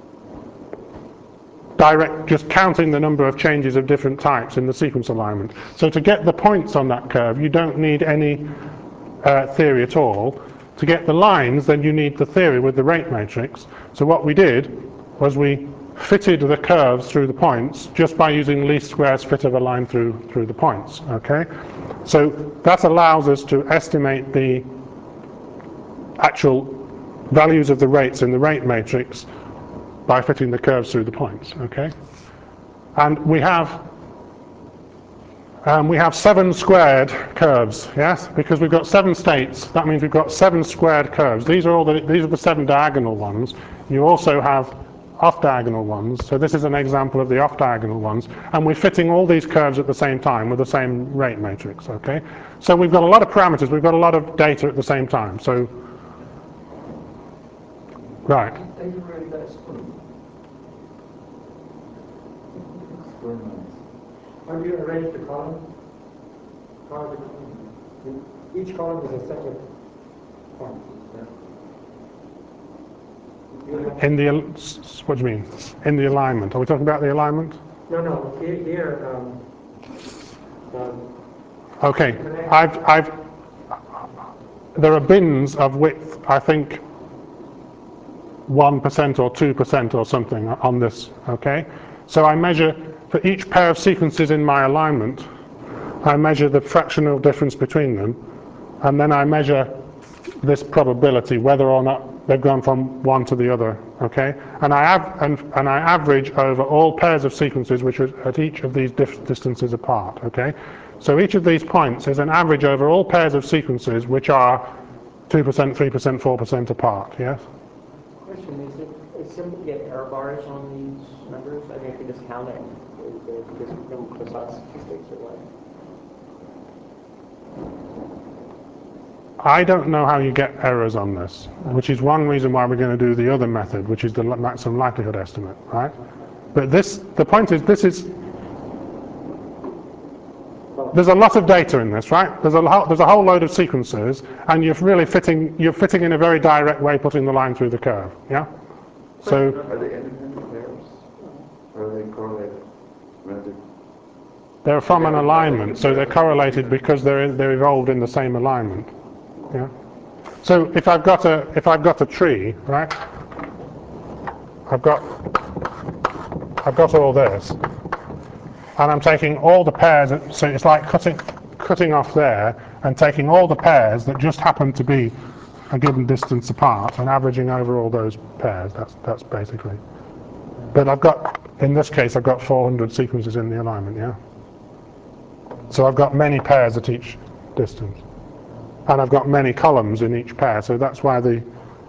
direct, just counting the number of changes of different types in the sequence alignment. So to get the points on that curve, you don't need any Uh, theory at all. To get the lines, then you need the theory with the rate matrix. So what we did was we fitted the curves through the points just by using least squares fit of a line through through the points, okay? So that allows us to estimate the actual values of the rates in the rate matrix by fitting the curves through the points, okay? And we have Um, we have seven squared curves, yes? Because we've got seven states, that means we've got seven squared curves. These are all the, these are the seven diagonal ones. You also have off-diagonal ones. So this is an example of the off-diagonal ones. And we're fitting all these curves at the same time with the same rate matrix, okay? So we've got a lot of parameters, we've got a lot of data at the same time. So, right. How do you arrange the columns? How are the columns? Each column is a separate point. Yeah? In the, what do you mean? In the alignment. Are we talking about the alignment? No, no. Here, here um, um, okay. I've, I've, there are bins of width, I think, one percent or two percent or something on this, okay? So I measure, for each pair of sequences in my alignment, I measure the fractional difference between them, and then I measure this probability, whether or not they've gone from one to the other, okay? And I, av and, and I average over all pairs of sequences which are at each of these dif distances apart, okay? So each of these points is an average over all pairs of sequences which are two percent, three percent, four percent apart, yes? Question, is it is simple to get error bars on these numbers? I mean, if you just count it, is there just no precise statistics or what? I don't know how you get errors on this, which is one reason why we're going to do the other method, which is the maximum likelihood estimate, right? But this, the point is, this is, there's a lot of data in this, right? There's a, there's a whole load of sequences, and you're really fitting, you're fitting in a very direct way, putting the line through the curve, yeah? So, Are they independent pairs? Or are they correlated? Rather? they're from an alignment, so they're correlated because they're, they're evolved in the same alignment. Yeah. So if I've got a if I've got a tree, right? I've got I've got all this, and I'm taking all the pairs. So it's like cutting cutting off there and taking all the pairs that just happen to be a given distance apart and averaging over all those pairs. That's that's basically. But I've got in this case I've got four hundred sequences in the alignment. Yeah. So I've got many pairs at each distance. And I've got many columns in each pair, so that's why the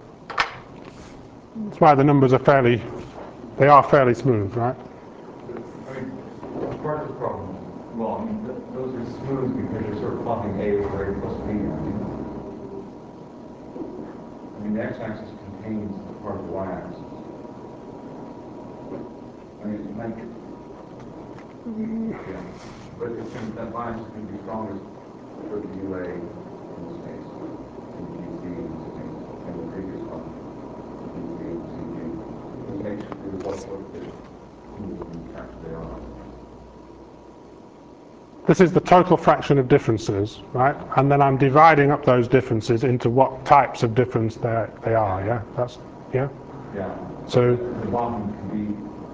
that's why the numbers are fairly they are fairly smooth, right? I mean, part of the problem, well, I mean, th those are smooth because you're sort of plotting A over A plus B. I mean, the x-axis contains the part of the y-axis. I mean, it might, yeah, but it's going, that y-axis can be strongest for the U A. In this case, in G C, in this case, and the previous one, G C and C G. It makes you do what, what the who actually are. This is the total fraction of differences, right? And then I'm dividing up those differences into what types of difference they they are. Yeah, that's yeah. Yeah. So the bottom can be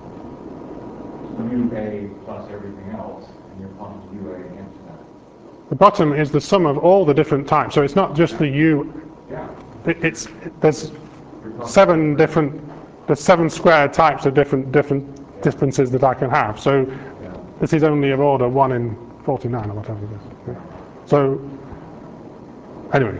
U A plus everything else, and you're plotting U A against that. the bottom is the sum of all the different types. So it's not just the U. Yeah. It, it's there's seven different there's seven squared types of different different differences that I can have. So this is only of order one in forty-nine or whatever it is. Yeah. So anyway,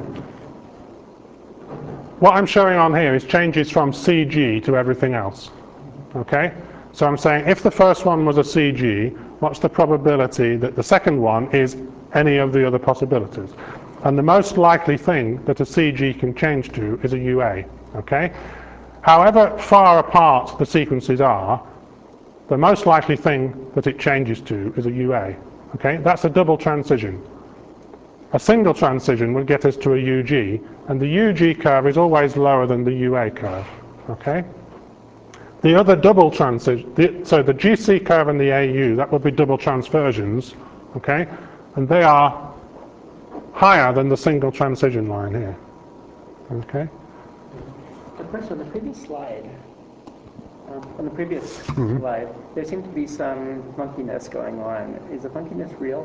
what I'm showing on here is changes from C G to everything else. Okay. So I'm saying if the first one was a C G, what's the probability that the second one is any of the other possibilities? And the most likely thing that a C G can change to is a U A. Okay? However far apart the sequences are, the most likely thing that it changes to is a U A. Okay? That's a double transition. A single transition would get us to a U G, and the U G curve is always lower than the U A curve. Okay? The other double transition, so the G C curve and the A U, that would be double transversions, okay? And they are higher than the single transition line here, okay? A question on the previous slide. Um, on the previous Mm-hmm. slide, there seemed to be some funkiness going on. Is the funkiness real?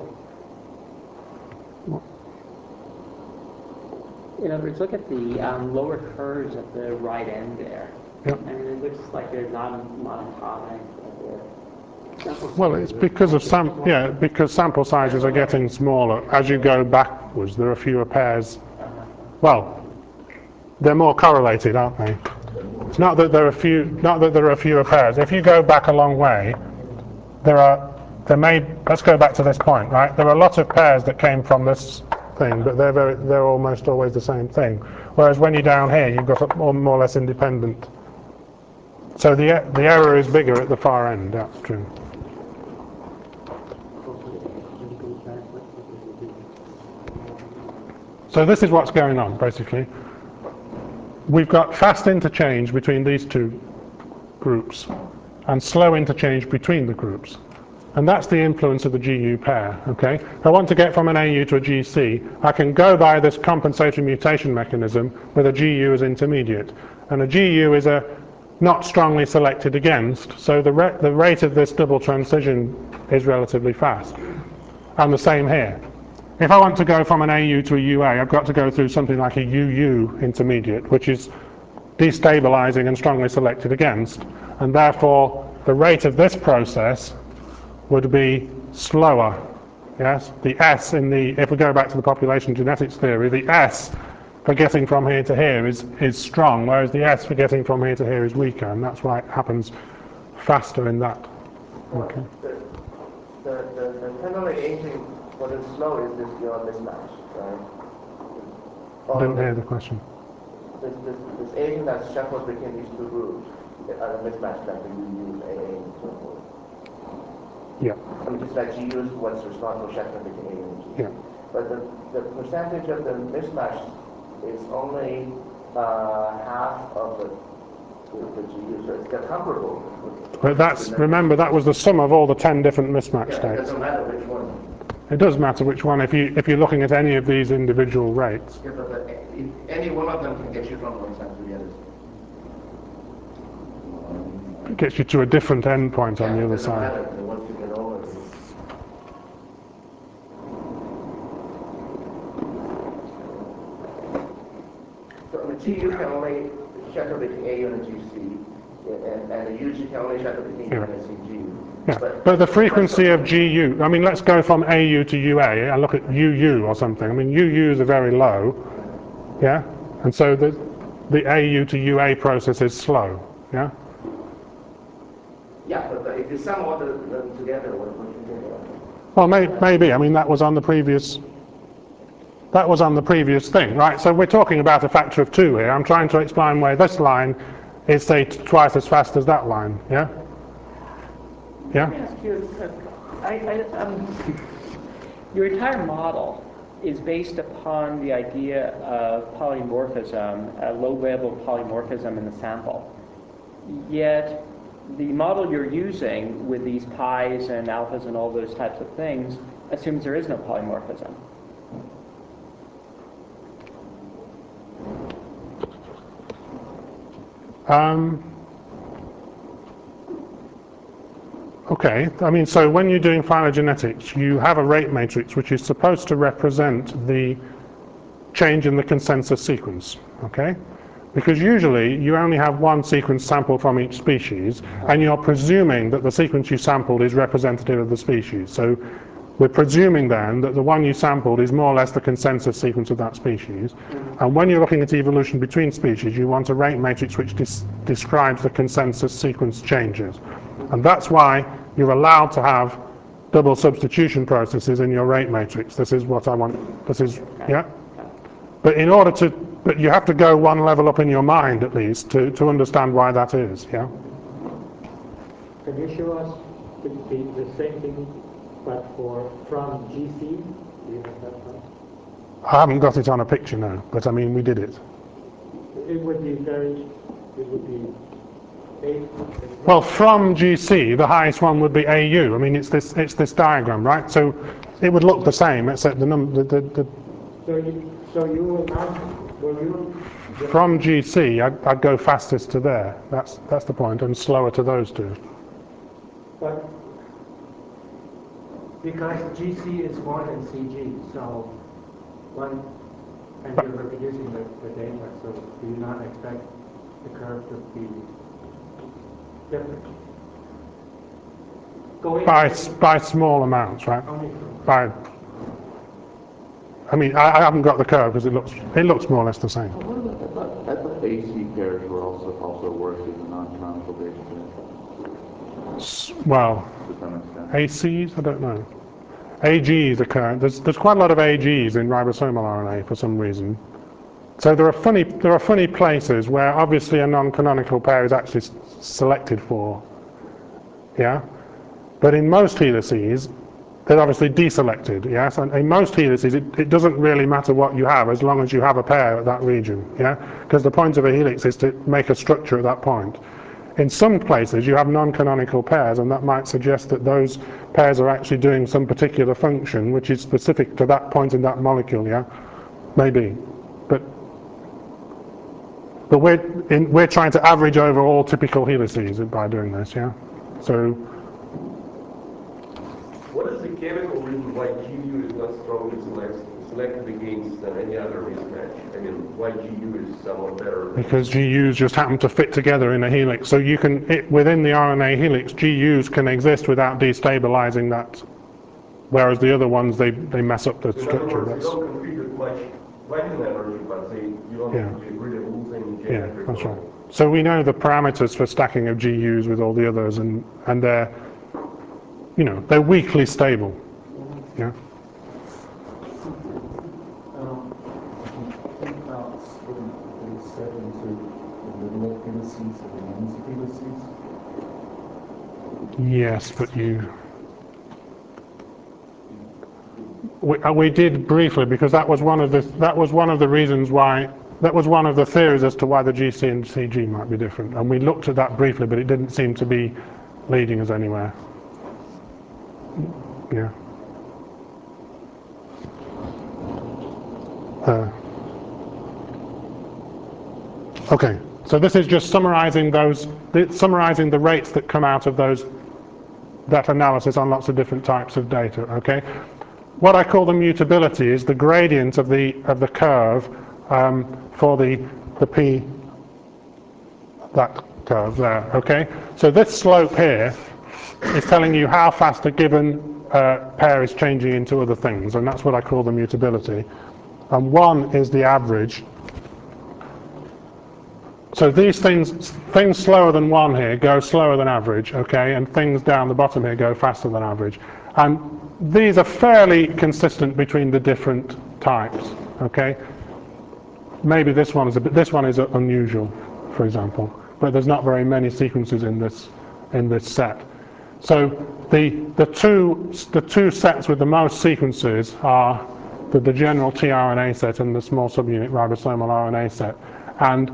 What? In other words, look at the um, lower curves at the right end there. Yep. I mean, it looks like they're not monotonic. Well, it's because of sam yeah, because sample sizes are getting smaller as you go backwards. There are fewer pairs. Well, they're more correlated, aren't they? It's not that there are few, not that there are fewer pairs. If you go back a long way, there are there may. Let's go back to this point, right? There are lots of pairs that came from this thing, but they're very, they're almost always the same thing. Whereas when you're down here, you've got a more, more or less independent. So the the error is bigger at the far end. That's true. So this is what's going on, basically. We've got fast interchange between these two groups and slow interchange between the groups. And that's the influence of the G U pair, okay? If I want to get from an A U to a G C, I can go by this compensatory mutation mechanism with a G U as intermediate. And a G U is a not strongly selected against, so the, re the rate of this double transition is relatively fast. And the same here. If I want to go from an A U to a U A, I've got to go through something like a U U intermediate, which is destabilizing and strongly selected against. And therefore, the rate of this process would be slower. Yes, the S in the, if we go back to the population genetics theory, the S for getting from here to here is, is strong, whereas the S for getting from here to here is weaker, and that's why it happens faster in that. Okay. The, the, the penalty aging, what is slow is this your mismatch, right? I didn't hear the question. This, this, this aging that shuffles between these two groups are the mismatch that you use A A and so forth. Yeah. I mean, just like G U is what's responsible for shuffling between A and G. Yeah. But the, the percentage of the mismatch is only uh, half of the, the, the G U, so it's they're comparable. But that's, remember, that was the sum of all the ten different mismatch Yeah, it states. doesn't matter which one. It does matter which one if you if you're looking at any of these individual rates. Yeah, but, but if any one of them can get you from one side to the other. It gets you to a different endpoint Yeah, on the it other doesn't side. matter the ones you get over. So the G U can only shuffle between A U and G C, and, and the U G can only shuffle between U and C G. Yeah, But, but the frequency of G U, I mean, let's go from A U to U A and look at U U or something. I mean, U Us are very low, yeah? And so the, the A U to U A process is slow, yeah? Yeah, but, but if you sum all the, them together, what, what do you think? Well, may, maybe. I mean, that was on the previous, that was on the previous thing, right? So we're talking about a factor of two here. I'm trying to explain why this line is, say, twice as fast as that line, yeah? Yeah? Let me ask you, uh, I, I, um, your entire model is based upon the idea of polymorphism, a low level of polymorphism in the sample. Yet, the model you're using with these pi's and alphas and all those types of things assumes there is no polymorphism. Um, okay, I mean, so when you're doing phylogenetics, you have a rate matrix which is supposed to represent the change in the consensus sequence, okay? Because usually you only have one sequence sample from each species, and you're presuming that the sequence you sampled is representative of the species. So we're presuming then that the one you sampled is more or less the consensus sequence of that species. And when you're looking at evolution between species, you want a rate matrix which des describes the consensus sequence changes. And that's why you're allowed to have double substitution processes in your rate matrix. This is what I want. This is, yeah? But in order to, but you have to go one level up in your mind at least to, to understand why that is, yeah? Can you show us the, the, the same thing, but for from G C? Do you have that one? I haven't got it on a picture now, but I mean, we did it. It would be very, it would be eight. Well, from G C, the highest one would be A U. I mean, it's this, it's this diagram, right? So it would look the same, except the number, the, the, the So you, so you will not, will you? from G C, I'd, I'd go fastest to there. That's that's the point, and slower to those two. But because G C is more than C G, so one, and you're reproducing the, the data, so do you not expect the curve to be different? Going By by small amounts, right? By I mean, I, I haven't got the curve because it looks it looks more or less the same. I thought, I thought A C pairs were also also worse as a non-canonical base pair. Well, To some extent. A Cs, I don't know. A Gs occur. There's there's quite a lot of A Gs in ribosomal R N A for some reason. So there are funny there are funny places where obviously a non-canonical pair is actually s selected for. Yeah, but in most helices, they're obviously deselected, yes? And in most helices, it, it doesn't really matter what you have as long as you have a pair at that region, yeah? Because the point of a helix is to make a structure at that point. In some places, you have non-canonical pairs, and that might suggest that those pairs are actually doing some particular function which is specific to that point in that molecule, yeah? Maybe. But, but we're, in, we're trying to average over all typical helices by doing this, yeah? So, What is is the chemical reason why G U is not strongly selected, selected against uh, any other mismatch? I mean, why G U is somewhat better? Because G Us just happen to fit together in a helix. So you can, it, within the R N A helix, G Us can exist without destabilizing that, whereas the other ones, they, they mess up the in structure. Other words, they don't contribute much binding energy, but they, you don't Yeah. really lose any Yeah, geometry. that's right. So we know the parameters for stacking of G Us with all the others, and, and they're, you know, they're weakly stable. Yeah. Um, think about splitting the set into the middle helices and the ends helices. Yes, but you. We, uh, we did briefly, because that was one of the that was one of the reasons why that was one of the theories as to why the G C and C G might be different, and we looked at that briefly, but it didn't seem to be leading us anywhere. Yeah. Uh, okay, so this is just summarizing those, summarizing the rates that come out of those that analysis on lots of different types of data. Okay. What I call the mutability is the gradient of the of the curve um, for the the p that curve there. Okay, so this slope here is telling you how fast a given uh, pair is changing into other things, and that's what I call the mutability. And one is the average. So these things things slower than one here go slower than average. Okay, and things down the bottom here go faster than average. And these are fairly consistent between the different types. Okay, maybe this one is a bit. This one is unusual, for example, but there's not very many sequences in this in this set. So the the two the two sets with the most sequences are the, the general tRNA set and the small subunit ribosomal R N A set, and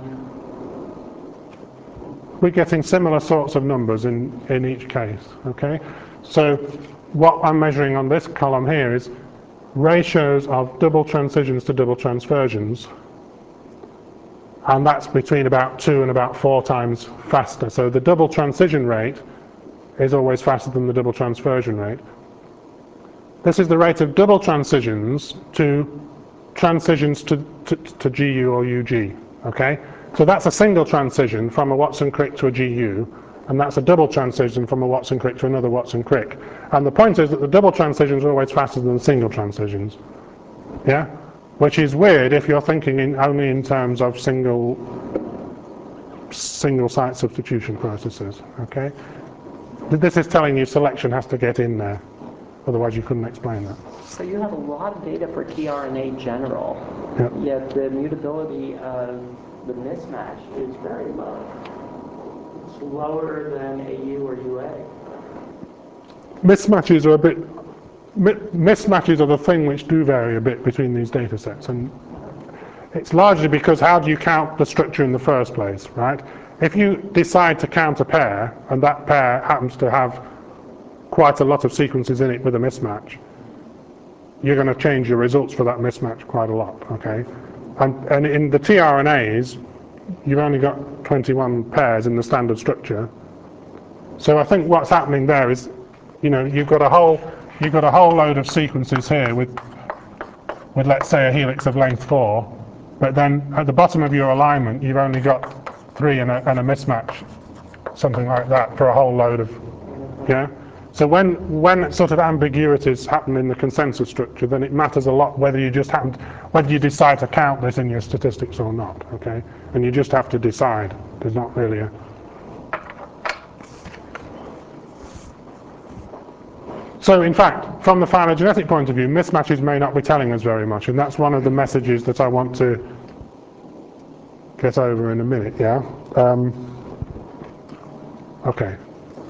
we're getting similar sorts of numbers in in each case. Okay, so what I'm measuring on this column here is ratios of double transitions to double transversions, and that's between about two and about four times faster. So the double transition rate is always faster than the double transversion rate. This is the rate of double transitions to transitions to, to, to G U or U G. Okay, so that's a single transition from a Watson-Crick to a G U, and that's a double transition from a Watson-Crick to another Watson-Crick. And the point is that the double transitions are always faster than the single transitions. Yeah, which is weird if you're thinking in only in terms of single single site substitution processes. Okay, this is telling you selection has to get in there, otherwise you couldn't explain that. So you have a lot of data for tRNA general, Yep. yet the mutability of the mismatch is very low. It's lower than A U or U A. Mismatches are a bit. Mismatches are the thing which do vary a bit between these data sets, and it's largely because how do you count the structure in the first place, right? If you decide to count a pair, and that pair happens to have quite a lot of sequences in it with a mismatch, you're going to change your results for that mismatch quite a lot, okay? And, and in the tRNAs, you've only got twenty-one pairs in the standard structure. So I think what's happening there is, you know, you've got a whole, you've got a whole load of sequences here with, with let's say a helix of length four, but then at the bottom of your alignment, you've only got three and a, and a mismatch, something like that, for a whole load of, yeah? So when, when sort of ambiguities happen in the consensus structure, then it matters a lot whether you just happen, to, whether you decide to count this in your statistics or not, okay? And you just have to decide. There's not really a... So in fact, from the phylogenetic point of view, mismatches may not be telling us very much, and that's one of the messages that I want to get over in a minute, yeah? Um, okay.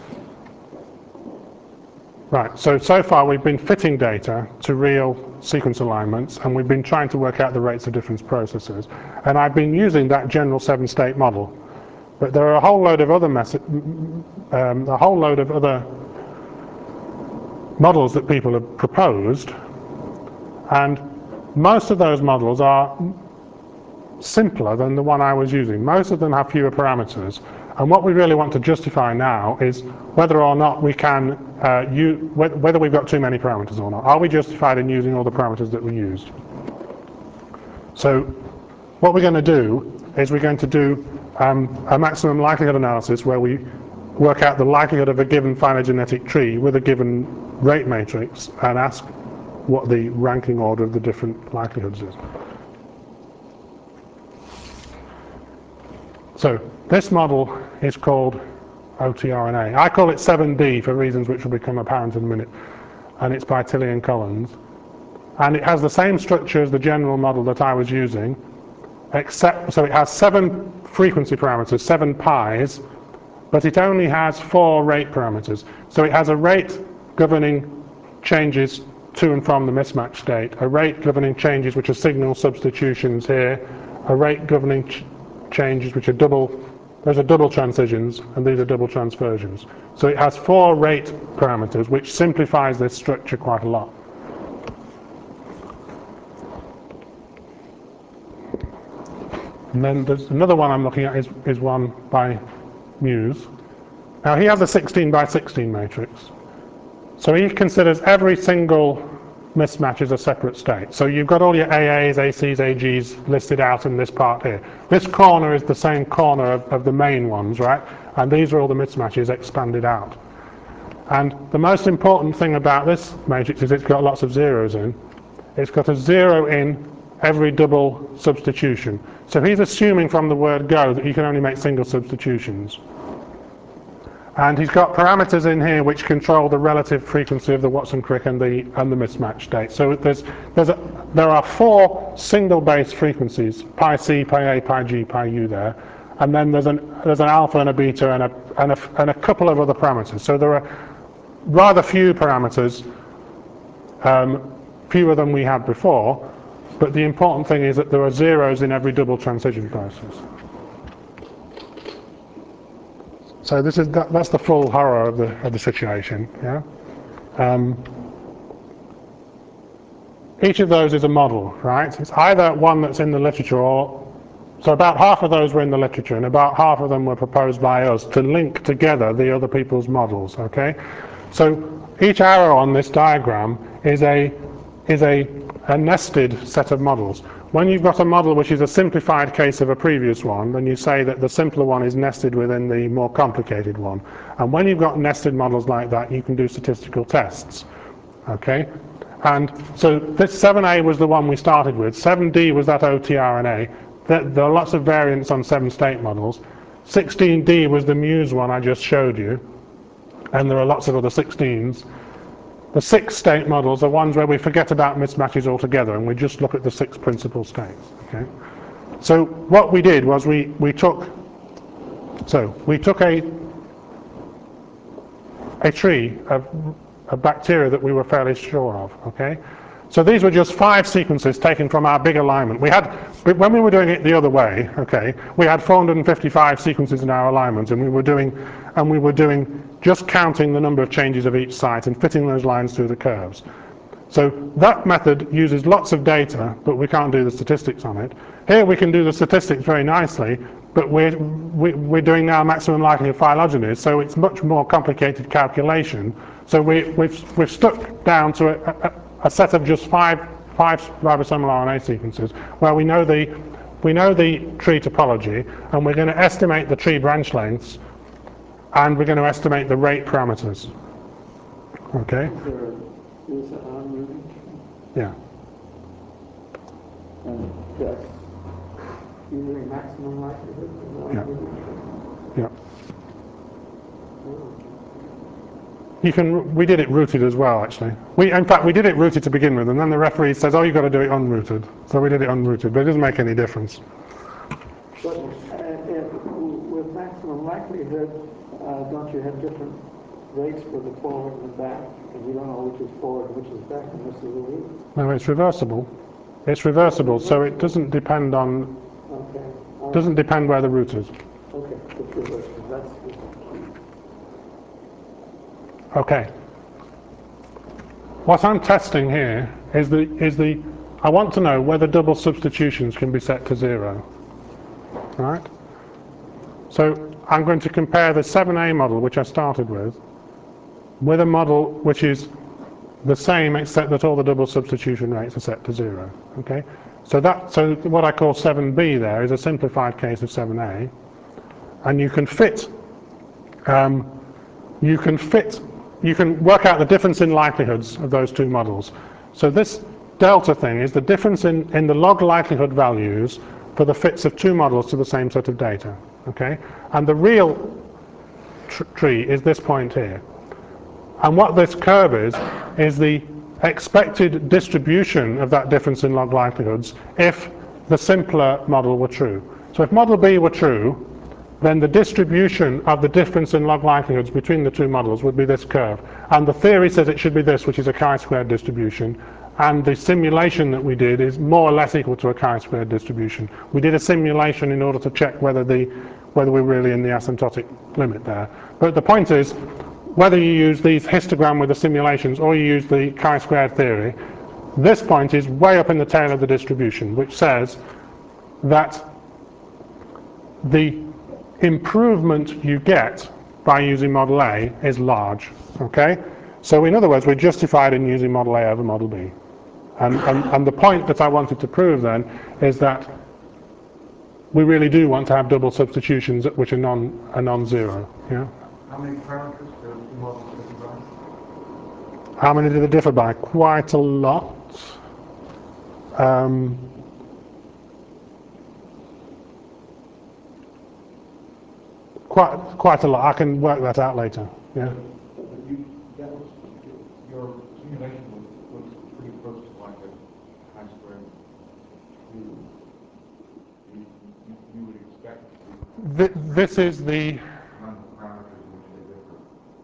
Right, so, so far we've been fitting data to real sequence alignments, and we've been trying to work out the rates of difference processes. And I've been using that general seven-state model. But there are a whole load of other um, a whole load of other models that people have proposed, and most of those models are simpler than the one I was using. Most of them have fewer parameters, And what we really want to justify now is whether or not we can, uh, use, whether we've got too many parameters or not. Are we justified in using all the parameters that we used? So what we're going to do is we're going to do um, a maximum likelihood analysis where we work out the likelihood of a given phylogenetic tree with a given rate matrix and ask what the ranking order of the different likelihoods is. So this model is called O T R N A. I call it seven D for reasons which will become apparent in a minute, and it's by Tilley and Collins. And it has the same structure as the general model that I was using, except, so it has seven frequency parameters, seven pi's, but it only has four rate parameters. So it has a rate governing changes to and from the mismatch state, a rate governing changes which are signal substitutions here, a rate governing ch changes which are double, those are double transitions, and these are double transversions. So it has four rate parameters, which simplifies this structure quite a lot. And then there's another one I'm looking at is, is one by Muse. Now he has a sixteen by sixteen matrix. So he considers every single mismatch as a separate state. So you've got all your A As, A Cs, A Gs listed out in this part here. This corner is the same corner of, of the main ones, right? And these are all the mismatches expanded out. And the most important thing about this matrix is it's got lots of zeros in. It's got a zero in every double substitution. So he's assuming from the word go that you can only make single substitutions. And he's got parameters in here which control the relative frequency of the Watson-Crick and the and the mismatch state. So there's there's a, there are four single base frequencies: pi c, pi a, pi g, pi u there, and then there's an there's an alpha and a beta and a and a and a couple of other parameters. So there are rather few parameters, um, fewer than we had before. But the important thing is that there are zeros in every double transition process. So this is that, that's the full horror of the of the situation. Yeah. Um, each of those is a model, right? It's either one that's in the literature, or so about half of those were in the literature, and about half of them were proposed by us to link together the other people's models. Okay. So each arrow on this diagram is a is a a nested set of models. When you've got a model which is a simplified case of a previous one, then you say that the simpler one is nested within the more complicated one. And when you've got nested models like that, you can do statistical tests. Okay? And so this seven A was the one we started with. seven D was that O T R N A. There, there are lots of variants on seven state models. sixteen D was the Muse one I just showed you. And there are lots of other sixteens. The six state models are ones where we forget about mismatches altogether and we just look at the six principal states. Okay? So what we did was we, we took so we took a a tree of, of bacteria that we were fairly sure of. Okay? So these were just five sequences taken from our big alignment. We had, when we were doing it the other way, okay, we had four hundred fifty-five sequences in our alignment, and we were doing, and we were doing just counting the number of changes of each site and fitting those lines through the curves. So that method uses lots of data, but we can't do the statistics on it. Here we can do the statistics very nicely, but we're, we're doing now maximum likelihood phylogenies, so it's much more complicated calculation. So we, we've, we've stuck down to a, a, a set of just five, five ribosomal R N A sequences where we know the we know the tree topology, and we're going to estimate the tree branch lengths, and we're going to estimate the rate parameters. Okay. Is there is an unrooted? Yeah. And that's using maximum likelihood. Yeah. Yeah. You can. We did it rooted as well, actually. We, in fact, we did it rooted to begin with, and then the referee says, "Oh, you've got to do it unrooted." So we did it unrooted, but it doesn't make any difference. But uh, uh, with maximum likelihood, uh, don't you have different rates for the forward and the back? And you don't know which is forward and which is back, and this is a root. No, it's reversible. It's reversible, so it doesn't depend on. Okay. All doesn't right. depend where the root is. Okay, it's reversible. That's good. Okay. What I'm testing here is the is the I want to know whether double substitutions can be set to zero. Right? So I'm going to compare the seven A model, which I started with, with a model which is the same except that all the double substitution rates are set to zero. Okay? So that, so what I call seven B there is a simplified case of seven A, and you can fit, um, you can fit, you can work out the difference in likelihoods of those two models. So this delta thing is the difference in, in the log likelihood values for the fits of two models to the same set of data. Okay? And the real tr tree is this point here. And what this curve is, is the expected distribution of that difference in log likelihoods if the simpler model were true. So if model B were true, then the distribution of the difference in log likelihoods between the two models would be this curve. And the theory says it should be this, which is a chi-squared distribution. And the simulation that we did is more or less equal to a chi-squared distribution. We did a simulation in order to check whether the whether we're really in the asymptotic limit there. But the point is, whether you use these histogram with the simulations or you use the chi-squared theory, this point is way up in the tail of the distribution, which says that the improvement you get by using model A is large. Okay? So in other words, we're justified in using model A over model B. And, and, and the point that I wanted to prove then is that we really do want to have double substitutions which are non are non-zero. Yeah? How many parameters do two models differ by? How many do they differ by? Quite a lot. Um, quite quite a lot. I can work that out later. Yeah. You, that was, your simulation was, was pretty close to like a chi-square. You, you, you, you would expect Th this is the amount of parameters in which they differ.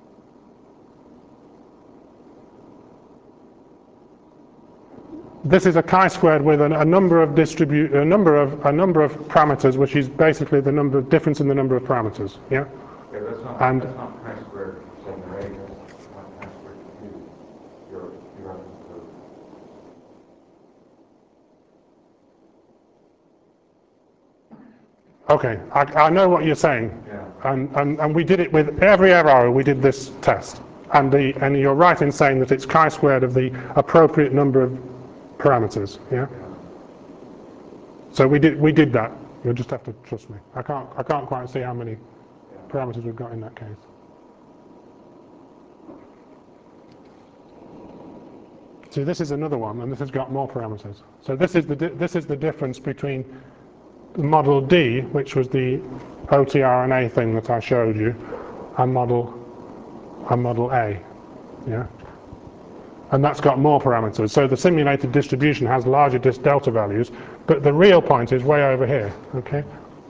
this is a chi-squared with a, a number of distribute a number of a number of parameters, which is basically the number of difference in the number of parameters. Yeah. Yeah, that's not And that's not chi-squared seven or eight. That's not chi-squared two. You're you're up to okay, I, I know what you're saying, yeah. and, and and we did it with every error. We did this test, and the and you're right in saying that it's chi-squared of the appropriate number of parameters. Yeah. So we did we did that. You'll just have to trust me. I can't I can't quite see how many parameters we've got in that case. See, this is another one, and this has got more parameters. So this is the di this is the difference between model D, which was the O T R N A thing that I showed you, and model and model A. Yeah. And that's got more parameters. So the simulated distribution has larger dis delta values, but the real point is way over here. Okay.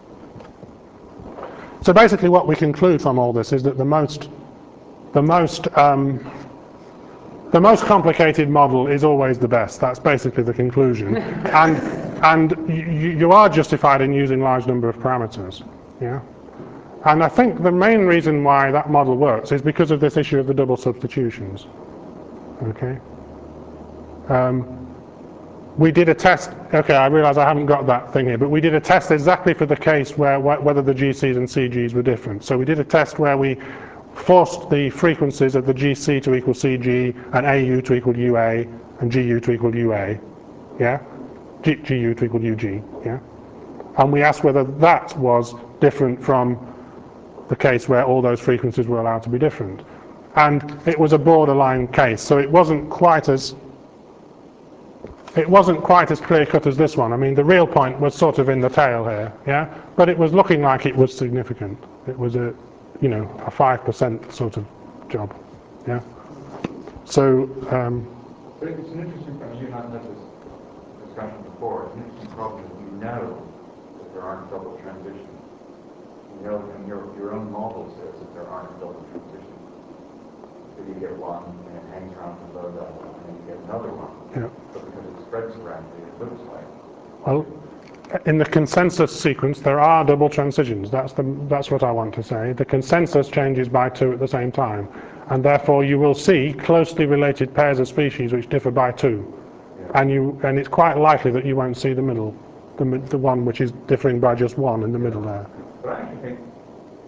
So basically, what we conclude from all this is that the most, the most, um, the most complicated model is always the best. That's basically the conclusion. and and you, you are justified in using large number of parameters. Yeah. And I think the main reason why that model works is because of this issue of the double substitutions. Okay. Um, we did a test. Okay, I realise I haven't got that thing here, but we did a test exactly for the case where wh whether the G Cs and C Gs were different. So we did a test where we forced the frequencies of the G C to equal C G, and A U to equal U A, and G U to equal U A. Yeah, G GU to equal U G. Yeah, and we asked whether that was different from the case where all those frequencies were allowed to be different. And it was a borderline case, so it wasn't quite as it wasn't quite as clear-cut as this one. I mean, the real point was sort of in the tail here, yeah. But it was looking like it was significant. It was a, you know, a five percent sort of job, yeah. So. Um, but it's an interesting problem. You and I've had this discussion before. It's an interesting problem that you know that there aren't double transitions. You know, and your your own model says that there aren't double transitions. So you get one, and it hangs around below that one, and then you get another one. Yeah. But because it spreads around, it looks like. Well, in the consensus sequence, there are double transitions. That's the that's what I want to say. The consensus changes by two at the same time, and therefore you will see closely related pairs of species which differ by two, yeah. and you and it's quite likely that you won't see the middle, the the one which is differing by just one in the middle there. But I actually think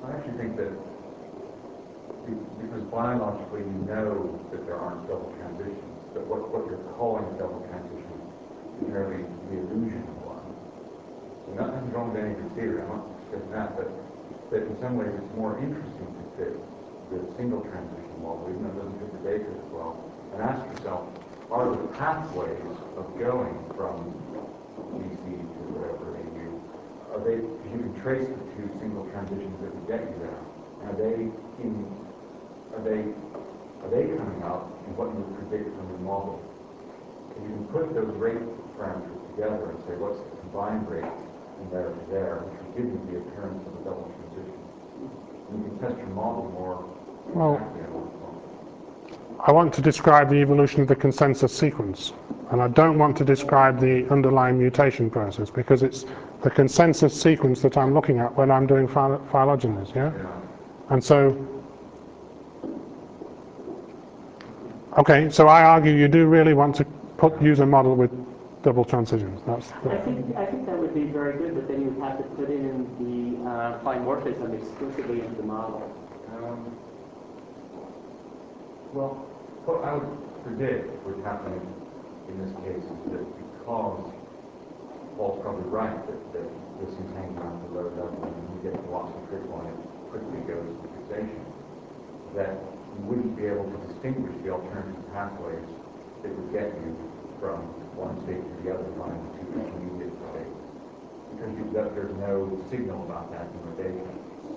I actually think that because biologically you know that there aren't double transitions, that what, what you're calling a double transition is merely the illusion of one. So nothing's wrong with any of your theory, I'm not suggesting that, but that in some ways it's more interesting to fit the single transition model, even though it doesn't fit the data as well, and ask yourself, are the pathways of going from D C to whatever A U, are they, because you can trace the two single transitions that would get you there, and are they in, are they, are they coming out in what you would predict from the model? And you can put those rate parameters together and say, what's the combined rate from there to there, which will give you the appearance of a double transition. And you can test your model more Well, exactly on that. I want to describe the evolution of the consensus sequence, and I don't want to describe the underlying mutation process, because it's the consensus sequence that I'm looking at when I'm doing philo phylogenies, yeah? Yeah. And so, okay, so I argue you do really want to put use a model with double transitions. That's I think I think that would be very good, but then you would have to put in the uh, polymorphism explicitly into the model. Um, well, what I would predict would happen in this case is that because Paul's probably right that, that this is hanging around the low level and you get to lots of critical and it quickly goes to fixation, that you wouldn't be able to distinguish the alternative pathways that would get you from one state to the other, from the two intermediate states. Because you, that, there's no signal about that in the data.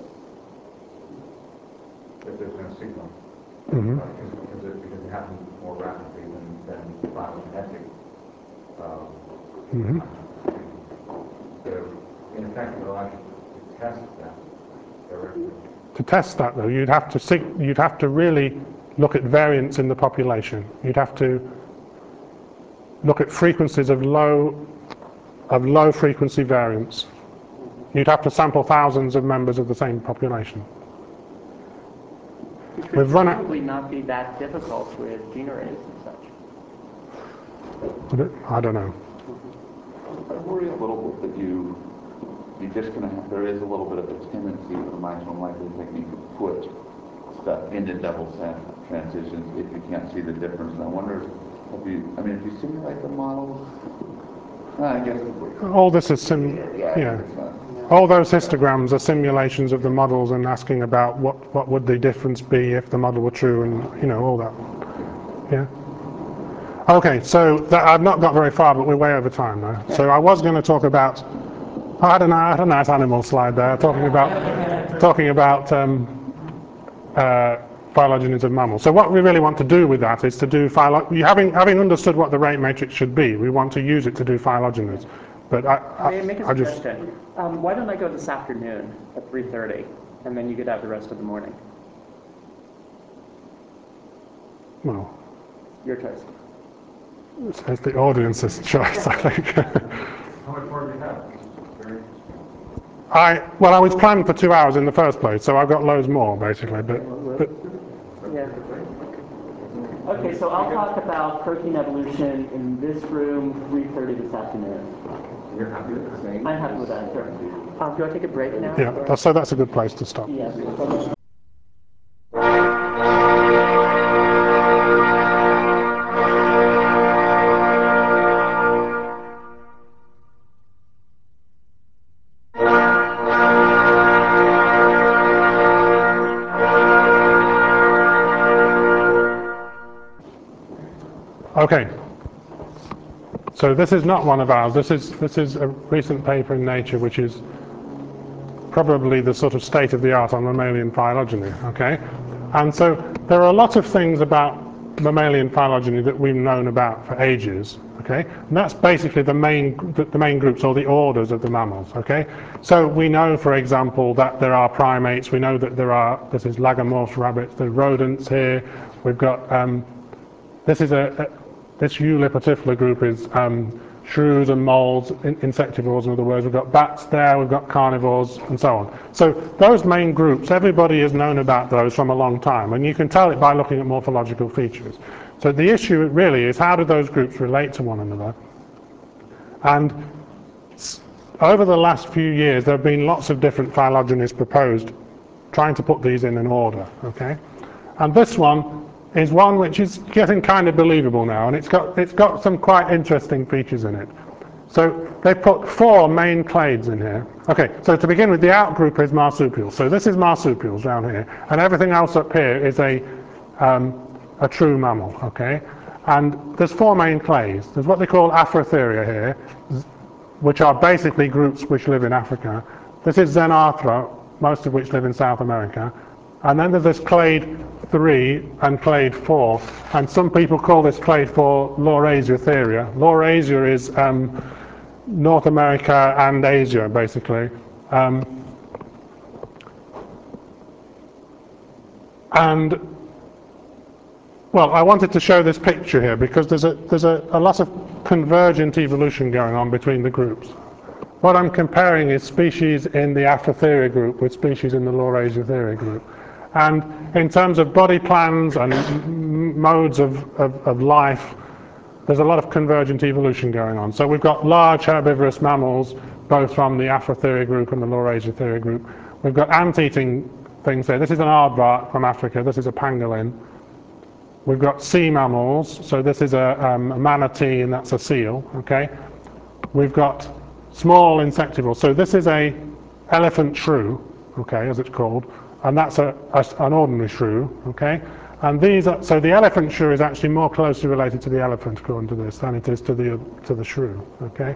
That there's no signal. Mm-hmm. uh, because, because, it, because it happens more rapidly than, than phylogenetic. Um, Mm-hmm. So, in effect, it allows you to test that directly. To test that, though, you'd have to sig you'd have to really look at variance in the population. You'd have to look at frequencies of low of low frequency variance. You'd have to sample thousands of members of the same population. Which We've would run out. probably not be that difficult with gene arrays and such. I don't know. I worry a little bit that you, you're just going to have, there is a little bit of a tendency for the maximum likelihood technique to put stuff into double transitions if you can't see the difference. And I wonder if you, I mean, if you simulate the model, I guess. All this is sim. Yeah. Yeah. All those histograms are simulations of the models and asking about what what would the difference be if the model were true, and you know all that. Yeah. Okay, so that, I've not got very far, but we're way over time now. So I was going to talk about. I had a, I had a nice animal slide there, talking about talking about um, uh, phylogenies of mammals. So what we really want to do with that is to do phylog. Having having understood what the rate matrix should be, we want to use it to do phylogenies. But I, May I make a I, I just. suggestion? Um, why don't I go this afternoon at three thirty, and then you could have the rest of the morning. Well, Your choice. it's the audience's choice, I think. How much more do you have? This is very interesting. I well, I was planned for two hours in the first place, so I've got loads more basically. But, but Yeah. Okay, so I'll talk about protein evolution in this room, three thirty this afternoon. You're happy with the same? I'm happy with that, sure. Um, do I take a break now? yeah, or- that's, so that's a good place to stop. Yes. Okay. So this is not one of ours. This is this is a recent paper in Nature, which is probably the sort of state of the art on mammalian phylogeny. Okay, and so there are a lot of things about mammalian phylogeny that we've known about for ages. Okay, and that's basically the main the main groups or the orders of the mammals. Okay, so we know, for example, that there are primates. We know that there are this is lagomorphs, rabbits, the rodents here. We've got um, this is a, a This Eulipotyphla group is um, shrews and moles, in, insectivores in other words. We've got bats there, we've got carnivores, and so on. So those main groups, everybody has known about those from a long time, and you can tell it by looking at morphological features. So the issue really is, how do those groups relate to one another? And over the last few years, there have been lots of different phylogenies proposed trying to put these in an order, okay? And this one is one which is getting kind of believable now, and it's got, it's got some quite interesting features in it. So they put four main clades in here. Okay, so to begin with, the outgroup is marsupials. So this is marsupials down here, and everything else up here is a, um, a true mammal, okay? And there's four main clades. There's what they call Afrotheria here, which are basically groups which live in Africa. This is Xenarthra, most of which live in South America. And then there's this clade three and clade four. And some people call this clade four Laurasiatheria. Laurasia is um, North America and Asia, basically. Um, and, well, I wanted to show this picture here because there's a, there's a, a lot of convergent evolution going on between the groups. What I'm comparing is species in the Afrotheria group with species in the Laurasiatheria group. And in terms of body plans and m modes of, of, of life, there's a lot of convergent evolution going on. So we've got large herbivorous mammals, both from the Afrotheria group and the Laurasiatheria group. We've got ant-eating things there. This is an aardvark from Africa. This is a pangolin. We've got sea mammals. So this is a, um, a manatee, and that's a seal. Okay. We've got small insectivores. So this is a elephant shrew, okay, as it's called, and that's a, a, an ordinary shrew, okay. And these are, so the elephant shrew is actually more closely related to the elephant, according to this, than it is to the to the shrew, okay.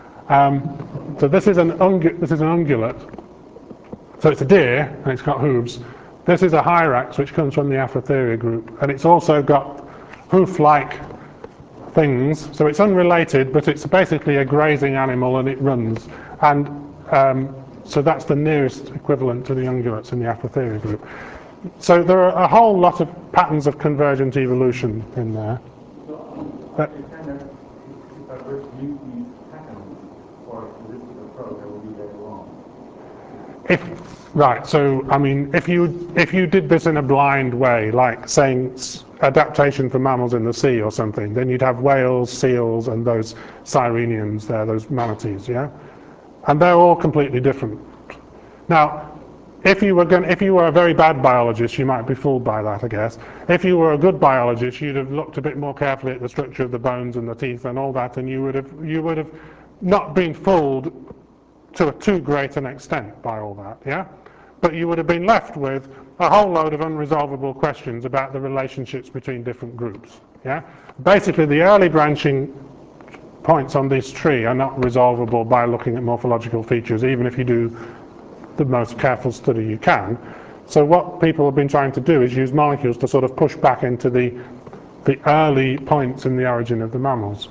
Um, so this is an ungu this is an ungulate. So it's a deer, and it's got hooves. This is a hyrax, which comes from the Afrotheria group, and it's also got hoof-like things. So it's unrelated, but it's basically a grazing animal, and it runs. And um, so that's the nearest equivalent to the ungulates in the Afrotheria group. So there are a whole lot of patterns of convergent evolution in there. But, if I were to use these patterns for a holistic approach, I would be very wrong. if right, so I mean, if you if you did this in a blind way, like saying adaptation for mammals in the sea or something, then you'd have whales, seals, and those sirenians there, those manatees, yeah, and they're all completely different. Now, if you were going, if you were a very bad biologist, you might be fooled by that, I guess. If you were a good biologist, you'd have looked a bit more carefully at the structure of the bones and the teeth and all that, and you would have you would have not been fooled to a too great an extent by all that, yeah? But you would have been left with a whole load of unresolvable questions about the relationships between different groups, yeah? Basically, the early branching points on this tree are not resolvable by looking at morphological features, even if you do the most careful study you can. So what people have been trying to do is use molecules to sort of push back into the, the early points in the origin of the mammals.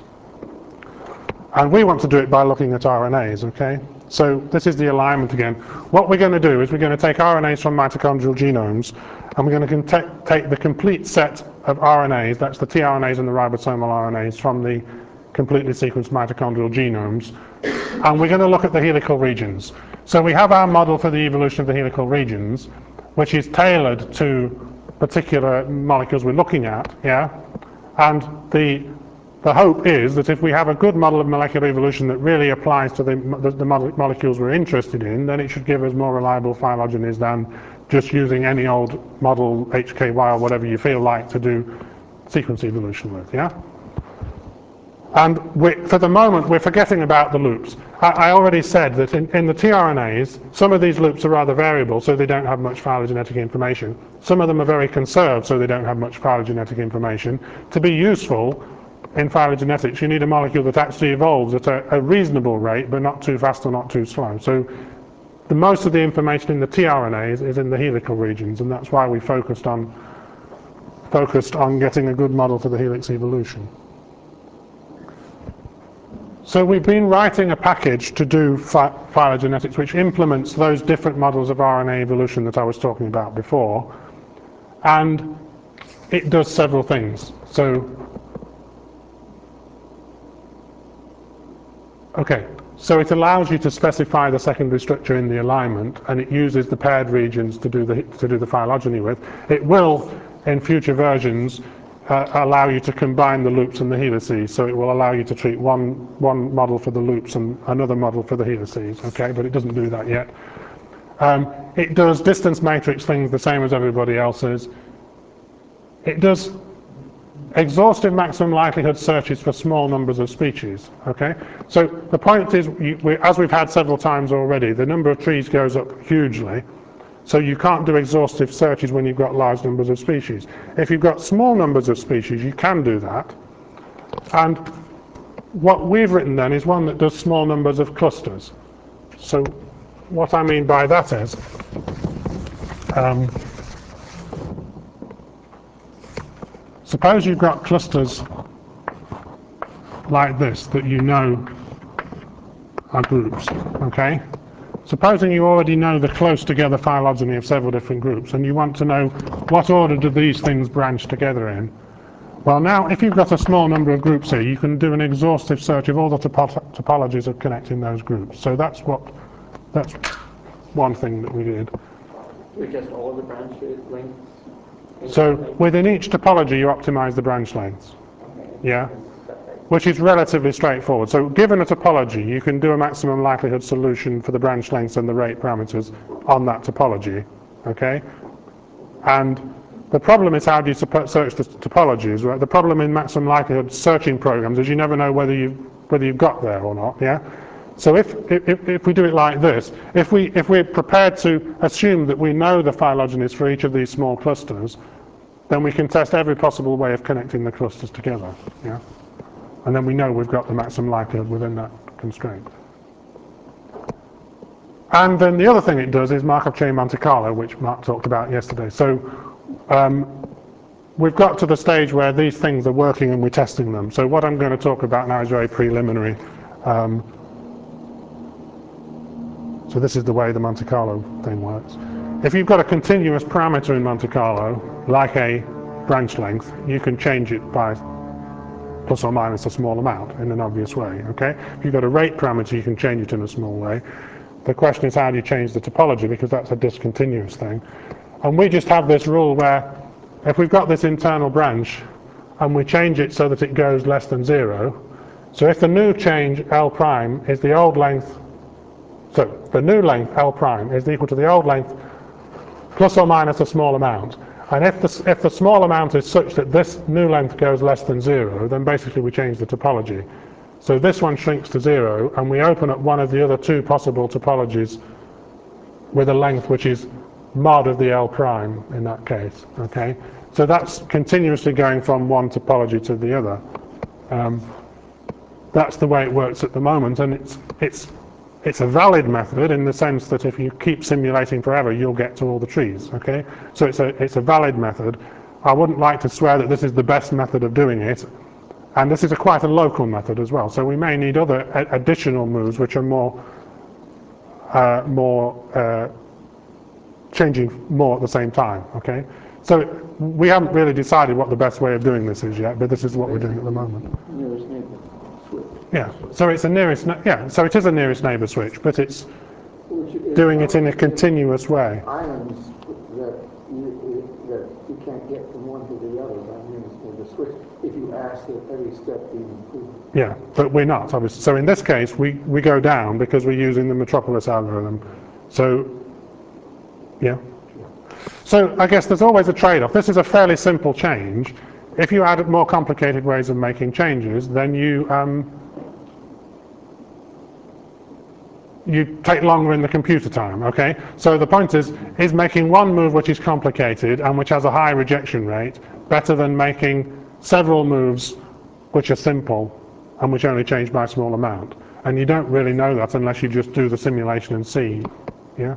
And we want to do it by looking at R N As, okay? So this is the alignment again. What we're going to do is we're going to take R N As from mitochondrial genomes, and we're going to take the complete set of R N As, that's the tRNAs and the ribosomal R N As, from the completely sequenced mitochondrial genomes, and we're going to look at the helical regions. So we have our model for the evolution of the helical regions, which is tailored to particular molecules we're looking at, yeah? And the The hope is that if we have a good model of molecular evolution that really applies to the, the, the molecules we're interested in, then it should give us more reliable phylogenies than just using any old model H K Y or whatever you feel like to do sequence evolution with, yeah? And we, for the moment, we're forgetting about the loops. I, I already said that in, in the tRNAs, some of these loops are rather variable, so they don't have much phylogenetic information. Some of them are very conserved, so they don't have much phylogenetic information. To be useful in phylogenetics, you need a molecule that actually evolves at a, a reasonable rate, but not too fast or not too slow. So the most of the information in the tRNAs is in the helical regions, and that's why we focused on focused on getting a good model for the helix evolution. So we've been writing a package to do phy phylogenetics which implements those different models of R N A evolution that I was talking about before, and it does several things. So Okay, so it allows you to specify the secondary structure in the alignment, and it uses the paired regions to do the to do the phylogeny with. It will, in future versions, uh, allow you to combine the loops and the helices. So it will allow you to treat one one model for the loops and another model for the helices. Okay, but it doesn't do that yet. Um, it does distance matrix things the same as everybody else's. It does exhaustive maximum likelihood searches for small numbers of species, okay? So the point is, you, we, as we've had several times already, the number of trees goes up hugely, so you can't do exhaustive searches when you've got large numbers of species. If you've got small numbers of species, you can do that, and what we've written then is one that does small numbers of clusters. So what I mean by that is, um, suppose you've got clusters like this that you know are groups, okay? Supposing you already know the close together phylogeny of several different groups and you want to know what order do these things branch together in. Well now, if you've got a small number of groups here, you can do an exhaustive search of all the topo topologies of connecting those groups. So that's what, that's one thing that we did. So just all the branch lengths? So within each topology you optimize the branch lengths, yeah, which is relatively straightforward. So given a topology, you can do a maximum likelihood solution for the branch lengths and the rate parameters on that topology, okay? And the problem is, how do you search the topologies, right? The problem in maximum likelihood searching programs is you never know whether you've, whether you've got there or not, yeah? So if, if, if we do it like this, if, we, if we're prepared to assume that we know the phylogenies for each of these small clusters, then we can test every possible way of connecting the clusters together, yeah? And then we know we've got the maximum likelihood within that constraint. And then the other thing it does is Markov chain Monte Carlo, which Mark talked about yesterday. So um, we've got to the stage where these things are working and we're testing them. So what I'm going to talk about now is very preliminary. Um, so this is the way the Monte Carlo thing works. If you've got a continuous parameter in Monte Carlo, like a branch length, you can change it by plus or minus a small amount in an obvious way, okay? If you've got a rate parameter, you can change it in a small way. The question is, how do you change the topology, because that's a discontinuous thing. And we just have this rule where if we've got this internal branch and we change it so that it goes less than zero, so if the new change L prime is the old length, so the new length L prime is equal to the old length plus or minus a small amount. And if the, if the small amount is such that this new length goes less than zero, then basically we change the topology. So this one shrinks to zero, and we open up one of the other two possible topologies with a length which is mod of the L prime in that case, okay? So that's continuously going from one topology to the other. Um, that's the way it works at the moment, and it's, it's, it's a valid method in the sense that if you keep simulating forever, you'll get to all the trees, okay? So it's a, it's a valid method. I wouldn't like to swear that this is the best method of doing it, and this is a quite a local method as well. So we may need other additional moves which are more, uh, more uh, changing more at the same time, okay? So we haven't really decided what the best way of doing this is yet, but this is what we're doing at the moment. Nearest neighbor switch. Yeah, so it's a nearest, yeah, so it is a nearest neighbor switch, but it's Which is doing it in a continuous way. Islands that you, that you can't get from one to the other by nearest neighbor switch if you ask that every step be improved. Yeah, but we're not, obviously. So in this case, we, we go down because we're using the Metropolis algorithm. So, yeah. So I guess there's always a trade-off. This is a fairly simple change. If you add more complicated ways of making changes, then you um, you take longer in the computer time, okay? So the point is, is making one move which is complicated and which has a high rejection rate better than making several moves which are simple and which only change by a small amount? And you don't really know that unless you just do the simulation and see, yeah?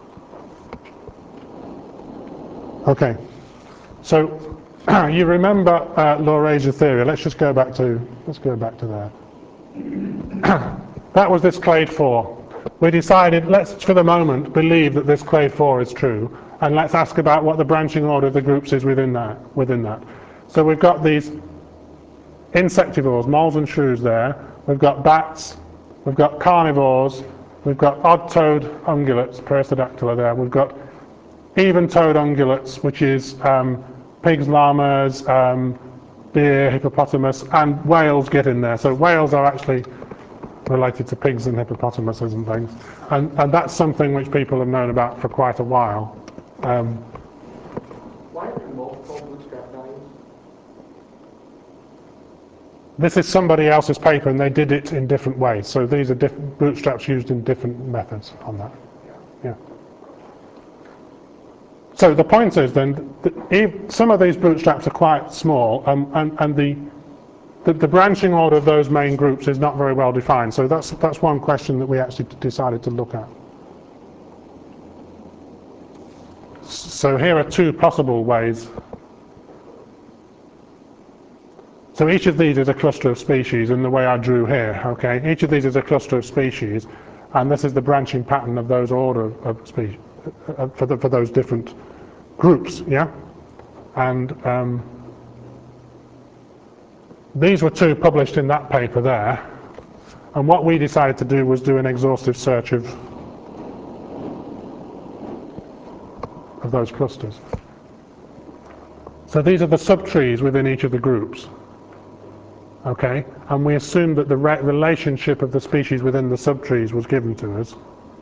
Okay, so you remember uh, Laurasia theory. Let's just go back to, let's go back to there. That was this clade four. We decided, let's for the moment believe that this clade four is true, and let's ask about what the branching order of the groups is within that. Within that. So we've got these insectivores, moles and shrews there. We've got bats. We've got carnivores. We've got odd-toed ungulates, Perissodactyla there. We've got even-toed ungulates, which is um, pigs, llamas, um, deer, hippopotamus, and whales get in there. So whales are actually related to pigs and hippopotamuses and things. And, and that's something which people have known about for quite a while. Um, Why are there multiple bootstrap values? This is somebody else's paper, and they did it in different ways. So these are different bootstraps used in different methods on that. Yeah. So the point is then, that some of these bootstraps are quite small, um, and, and the, the the branching order of those main groups is not very well defined. So that's that's one question that we actually decided to look at. So here are two possible ways. So each of these is a cluster of species in the way I drew here, okay? Each of these is a cluster of species, and this is the branching pattern of those order of species, uh, for, the, for those different groups, yeah? And um, these were two published in that paper there, and what we decided to do was do an exhaustive search of, of those clusters. So these are the subtrees within each of the groups. Okay, and we assumed that the re relationship of the species within the subtrees was given to us.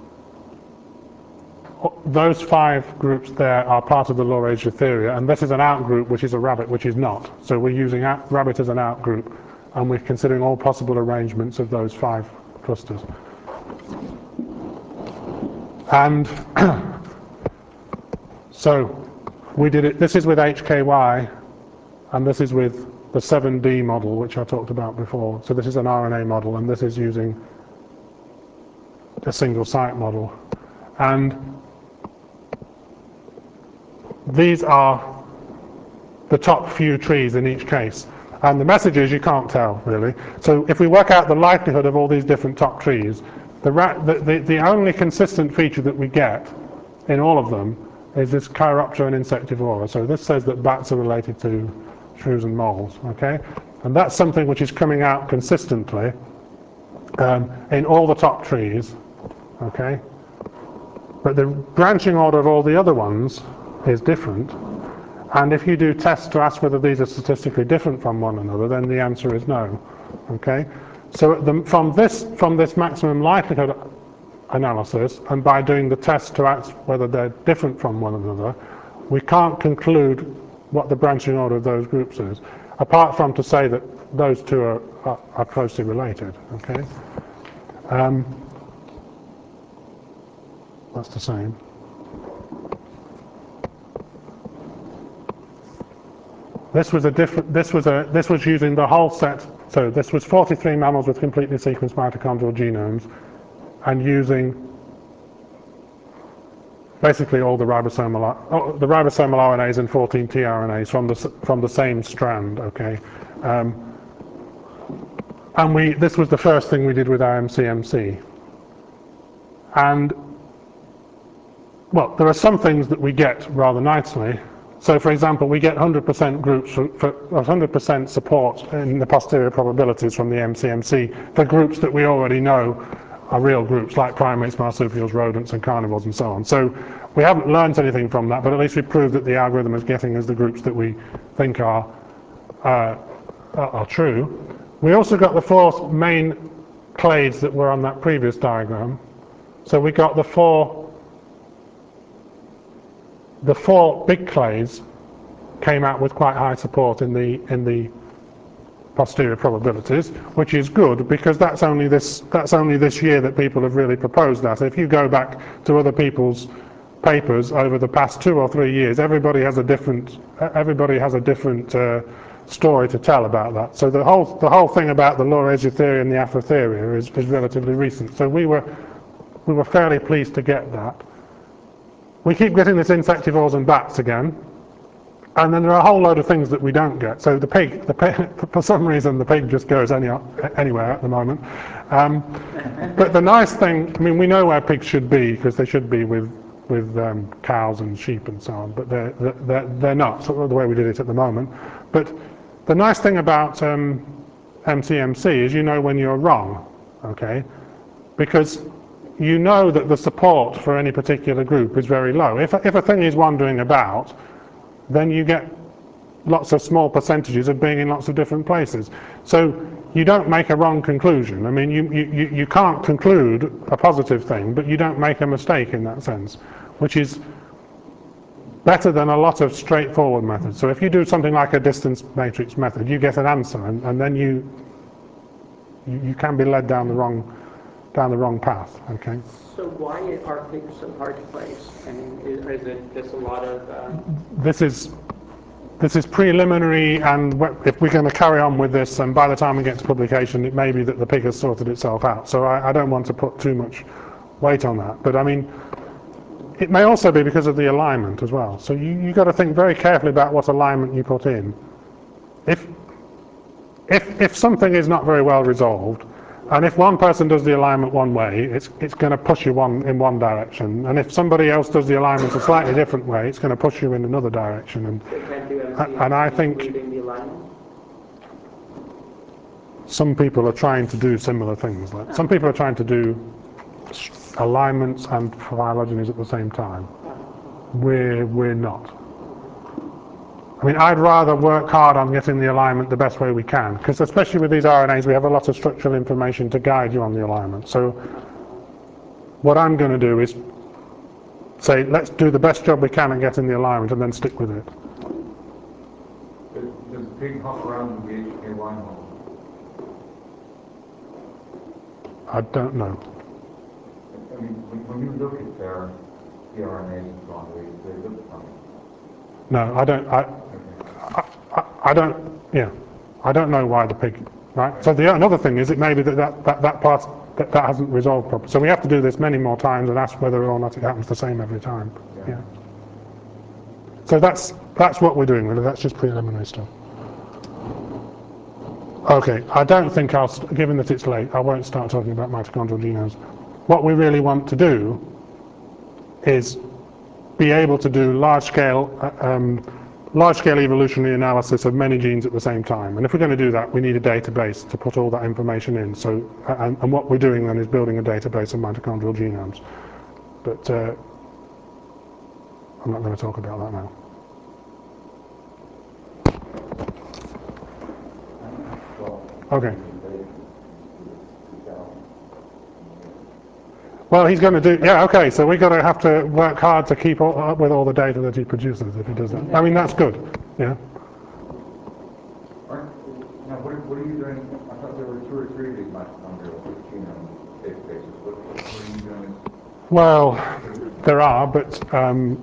Those five groups there are part of the Laurasia, and this is an outgroup which is a rabbit which is not. So we're using out, rabbit as an outgroup, and we're considering all possible arrangements of those five clusters. And so we did it, this is with H K Y, and this is with the seven D model, which I talked about before. So this is an R N A model, and this is using a single site model. And these are the top few trees in each case. And the message is you can't tell, really. So if we work out the likelihood of all these different top trees, the, the, the, the only consistent feature that we get in all of them is this Chiroptera and Insectivora. So this says that bats are related to shrews and moles, okay? And that's something which is coming out consistently um, in all the top trees, okay? But the branching order of all the other ones is different, and if you do tests to ask whether these are statistically different from one another, then the answer is no, okay? So the, from this from this maximum likelihood analysis, and by doing the test to ask whether they're different from one another, we can't conclude what the branching order of those groups is, apart from to say that those two are, are, are closely related, okay? Um, that's the same. This was a different, this was a, this was using the whole set, so this was forty-three mammals with completely sequenced mitochondrial genomes, and using basically all the ribosomal, oh, the ribosomal R N As and fourteen tRNAs from the from the same strand. Okay, um, and we this was the first thing we did with our M C M C. And well, there are some things that we get rather nicely. So, for example, we get one hundred percent groups for, for one hundred percent support in the posterior probabilities from the M C M C for groups that we already know are real groups, like primates, marsupials, rodents, and carnivores, and so on. So we haven't learned anything from that, but at least we proved that the algorithm is getting us the groups that we think are uh, are true. We also got the four main clades that were on that previous diagram. So we got the four the four big clades came out with quite high support in the in the posterior probabilities, which is good because that's only this that's only this year that people have really proposed that. If you go back to other people's papers over the past two or three years, everybody has a different everybody has a different uh, story to tell about that. So the whole the whole thing about the Laurasia and the Afrotheria is, is relatively recent. So we were we were fairly pleased to get that. We keep getting this insectivores and bats again. And then there are a whole load of things that we don't get. So the pig, the pig for some reason, the pig just goes any, anywhere at the moment. Um, but the nice thing, I mean, we know where pigs should be because they should be with with um, cows and sheep and so on. But they're they're, they're not, sort of the way we did it at the moment. But the nice thing about um, M C M C is you know when you're wrong, okay? Because you know that the support for any particular group is very low. If if a thing is wandering about, then you get lots of small percentages of being in lots of different places. So you don't make a wrong conclusion. I mean, you, you, you can't conclude a positive thing, but you don't make a mistake in that sense, which is better than a lot of straightforward methods. So if you do something like a distance matrix method, you get an answer, and, and then you, you you can be led down the wrong down the wrong path. Okay. So why are things so hard to place? I mean, is, is it just a lot of? Uh... This is this is preliminary, and if we're going to carry on with this, and by the time we get to publication, it may be that the pig has sorted itself out. So I, I don't want to put too much weight on that. But I mean, it may also be because of the alignment as well. So you you got to think very carefully about what alignment you put in. If if if something is not very well resolved, and if one person does the alignment one way, it's it's going to push you one in one direction, and if somebody else does the alignment a slightly different way, it's going to push you in another direction. And so can't do M C M and I think the alignment? Some people are trying to do similar things. Like some people are trying to do alignments and phylogenies at the same time. We're we're not. I mean, I'd rather work hard on getting the alignment the best way we can, because especially with these R N As, we have a lot of structural information to guide you on the alignment. So what I'm going to do is say, let's do the best job we can at getting the alignment, and then stick with it. Does, does the pig hop around the H K Y model? I don't know. I mean, when, when you look at their the R N As and so on, they, they look funny. No, I don't. I, I, I, I don't. Yeah, I don't know why the pig. Right. So the another thing is, it may be that that, that, that part that, that hasn't resolved properly. So we have to do this many more times and ask whether or not it happens the same every time. Yeah. yeah. So that's that's what we're doing. Really, that's just preliminary stuff. Okay. I don't think I'll. Given that it's late, I won't start talking about mitochondrial genomes. What we really want to do is be able to do large-scale um, large-scale evolutionary analysis of many genes at the same time. And if we're going to do that, we need a database to put all that information in. So, and, and what we're doing then is building a database of mitochondrial genomes. But uh, I'm not going to talk about that now. Okay. Well, he's going to do, yeah, okay, so we've got to have to work hard to keep all, up with all the data that he produces if he does that. I mean, that's good, yeah. Now, what, what are you doing? I thought there were two or three of these mitochondrial genome databases. What, what are you doing? Well, there are, but um,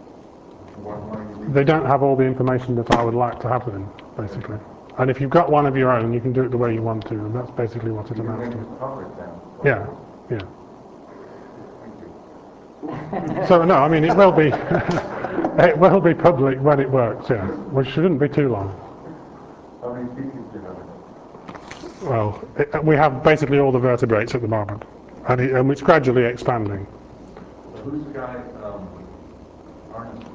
they don't have all the information that I would like to have them, basically. And if you've got one of your own, you can do it the way you want to, and that's basically what it amounts to. Yeah, yeah. So no, I mean it will be it will be public when it works, yeah. Which shouldn't be too long. How many species do you have? Well, it, we have basically all the vertebrates at the moment, and, it, and it's gradually expanding. So who's the guy? Um, Arnold?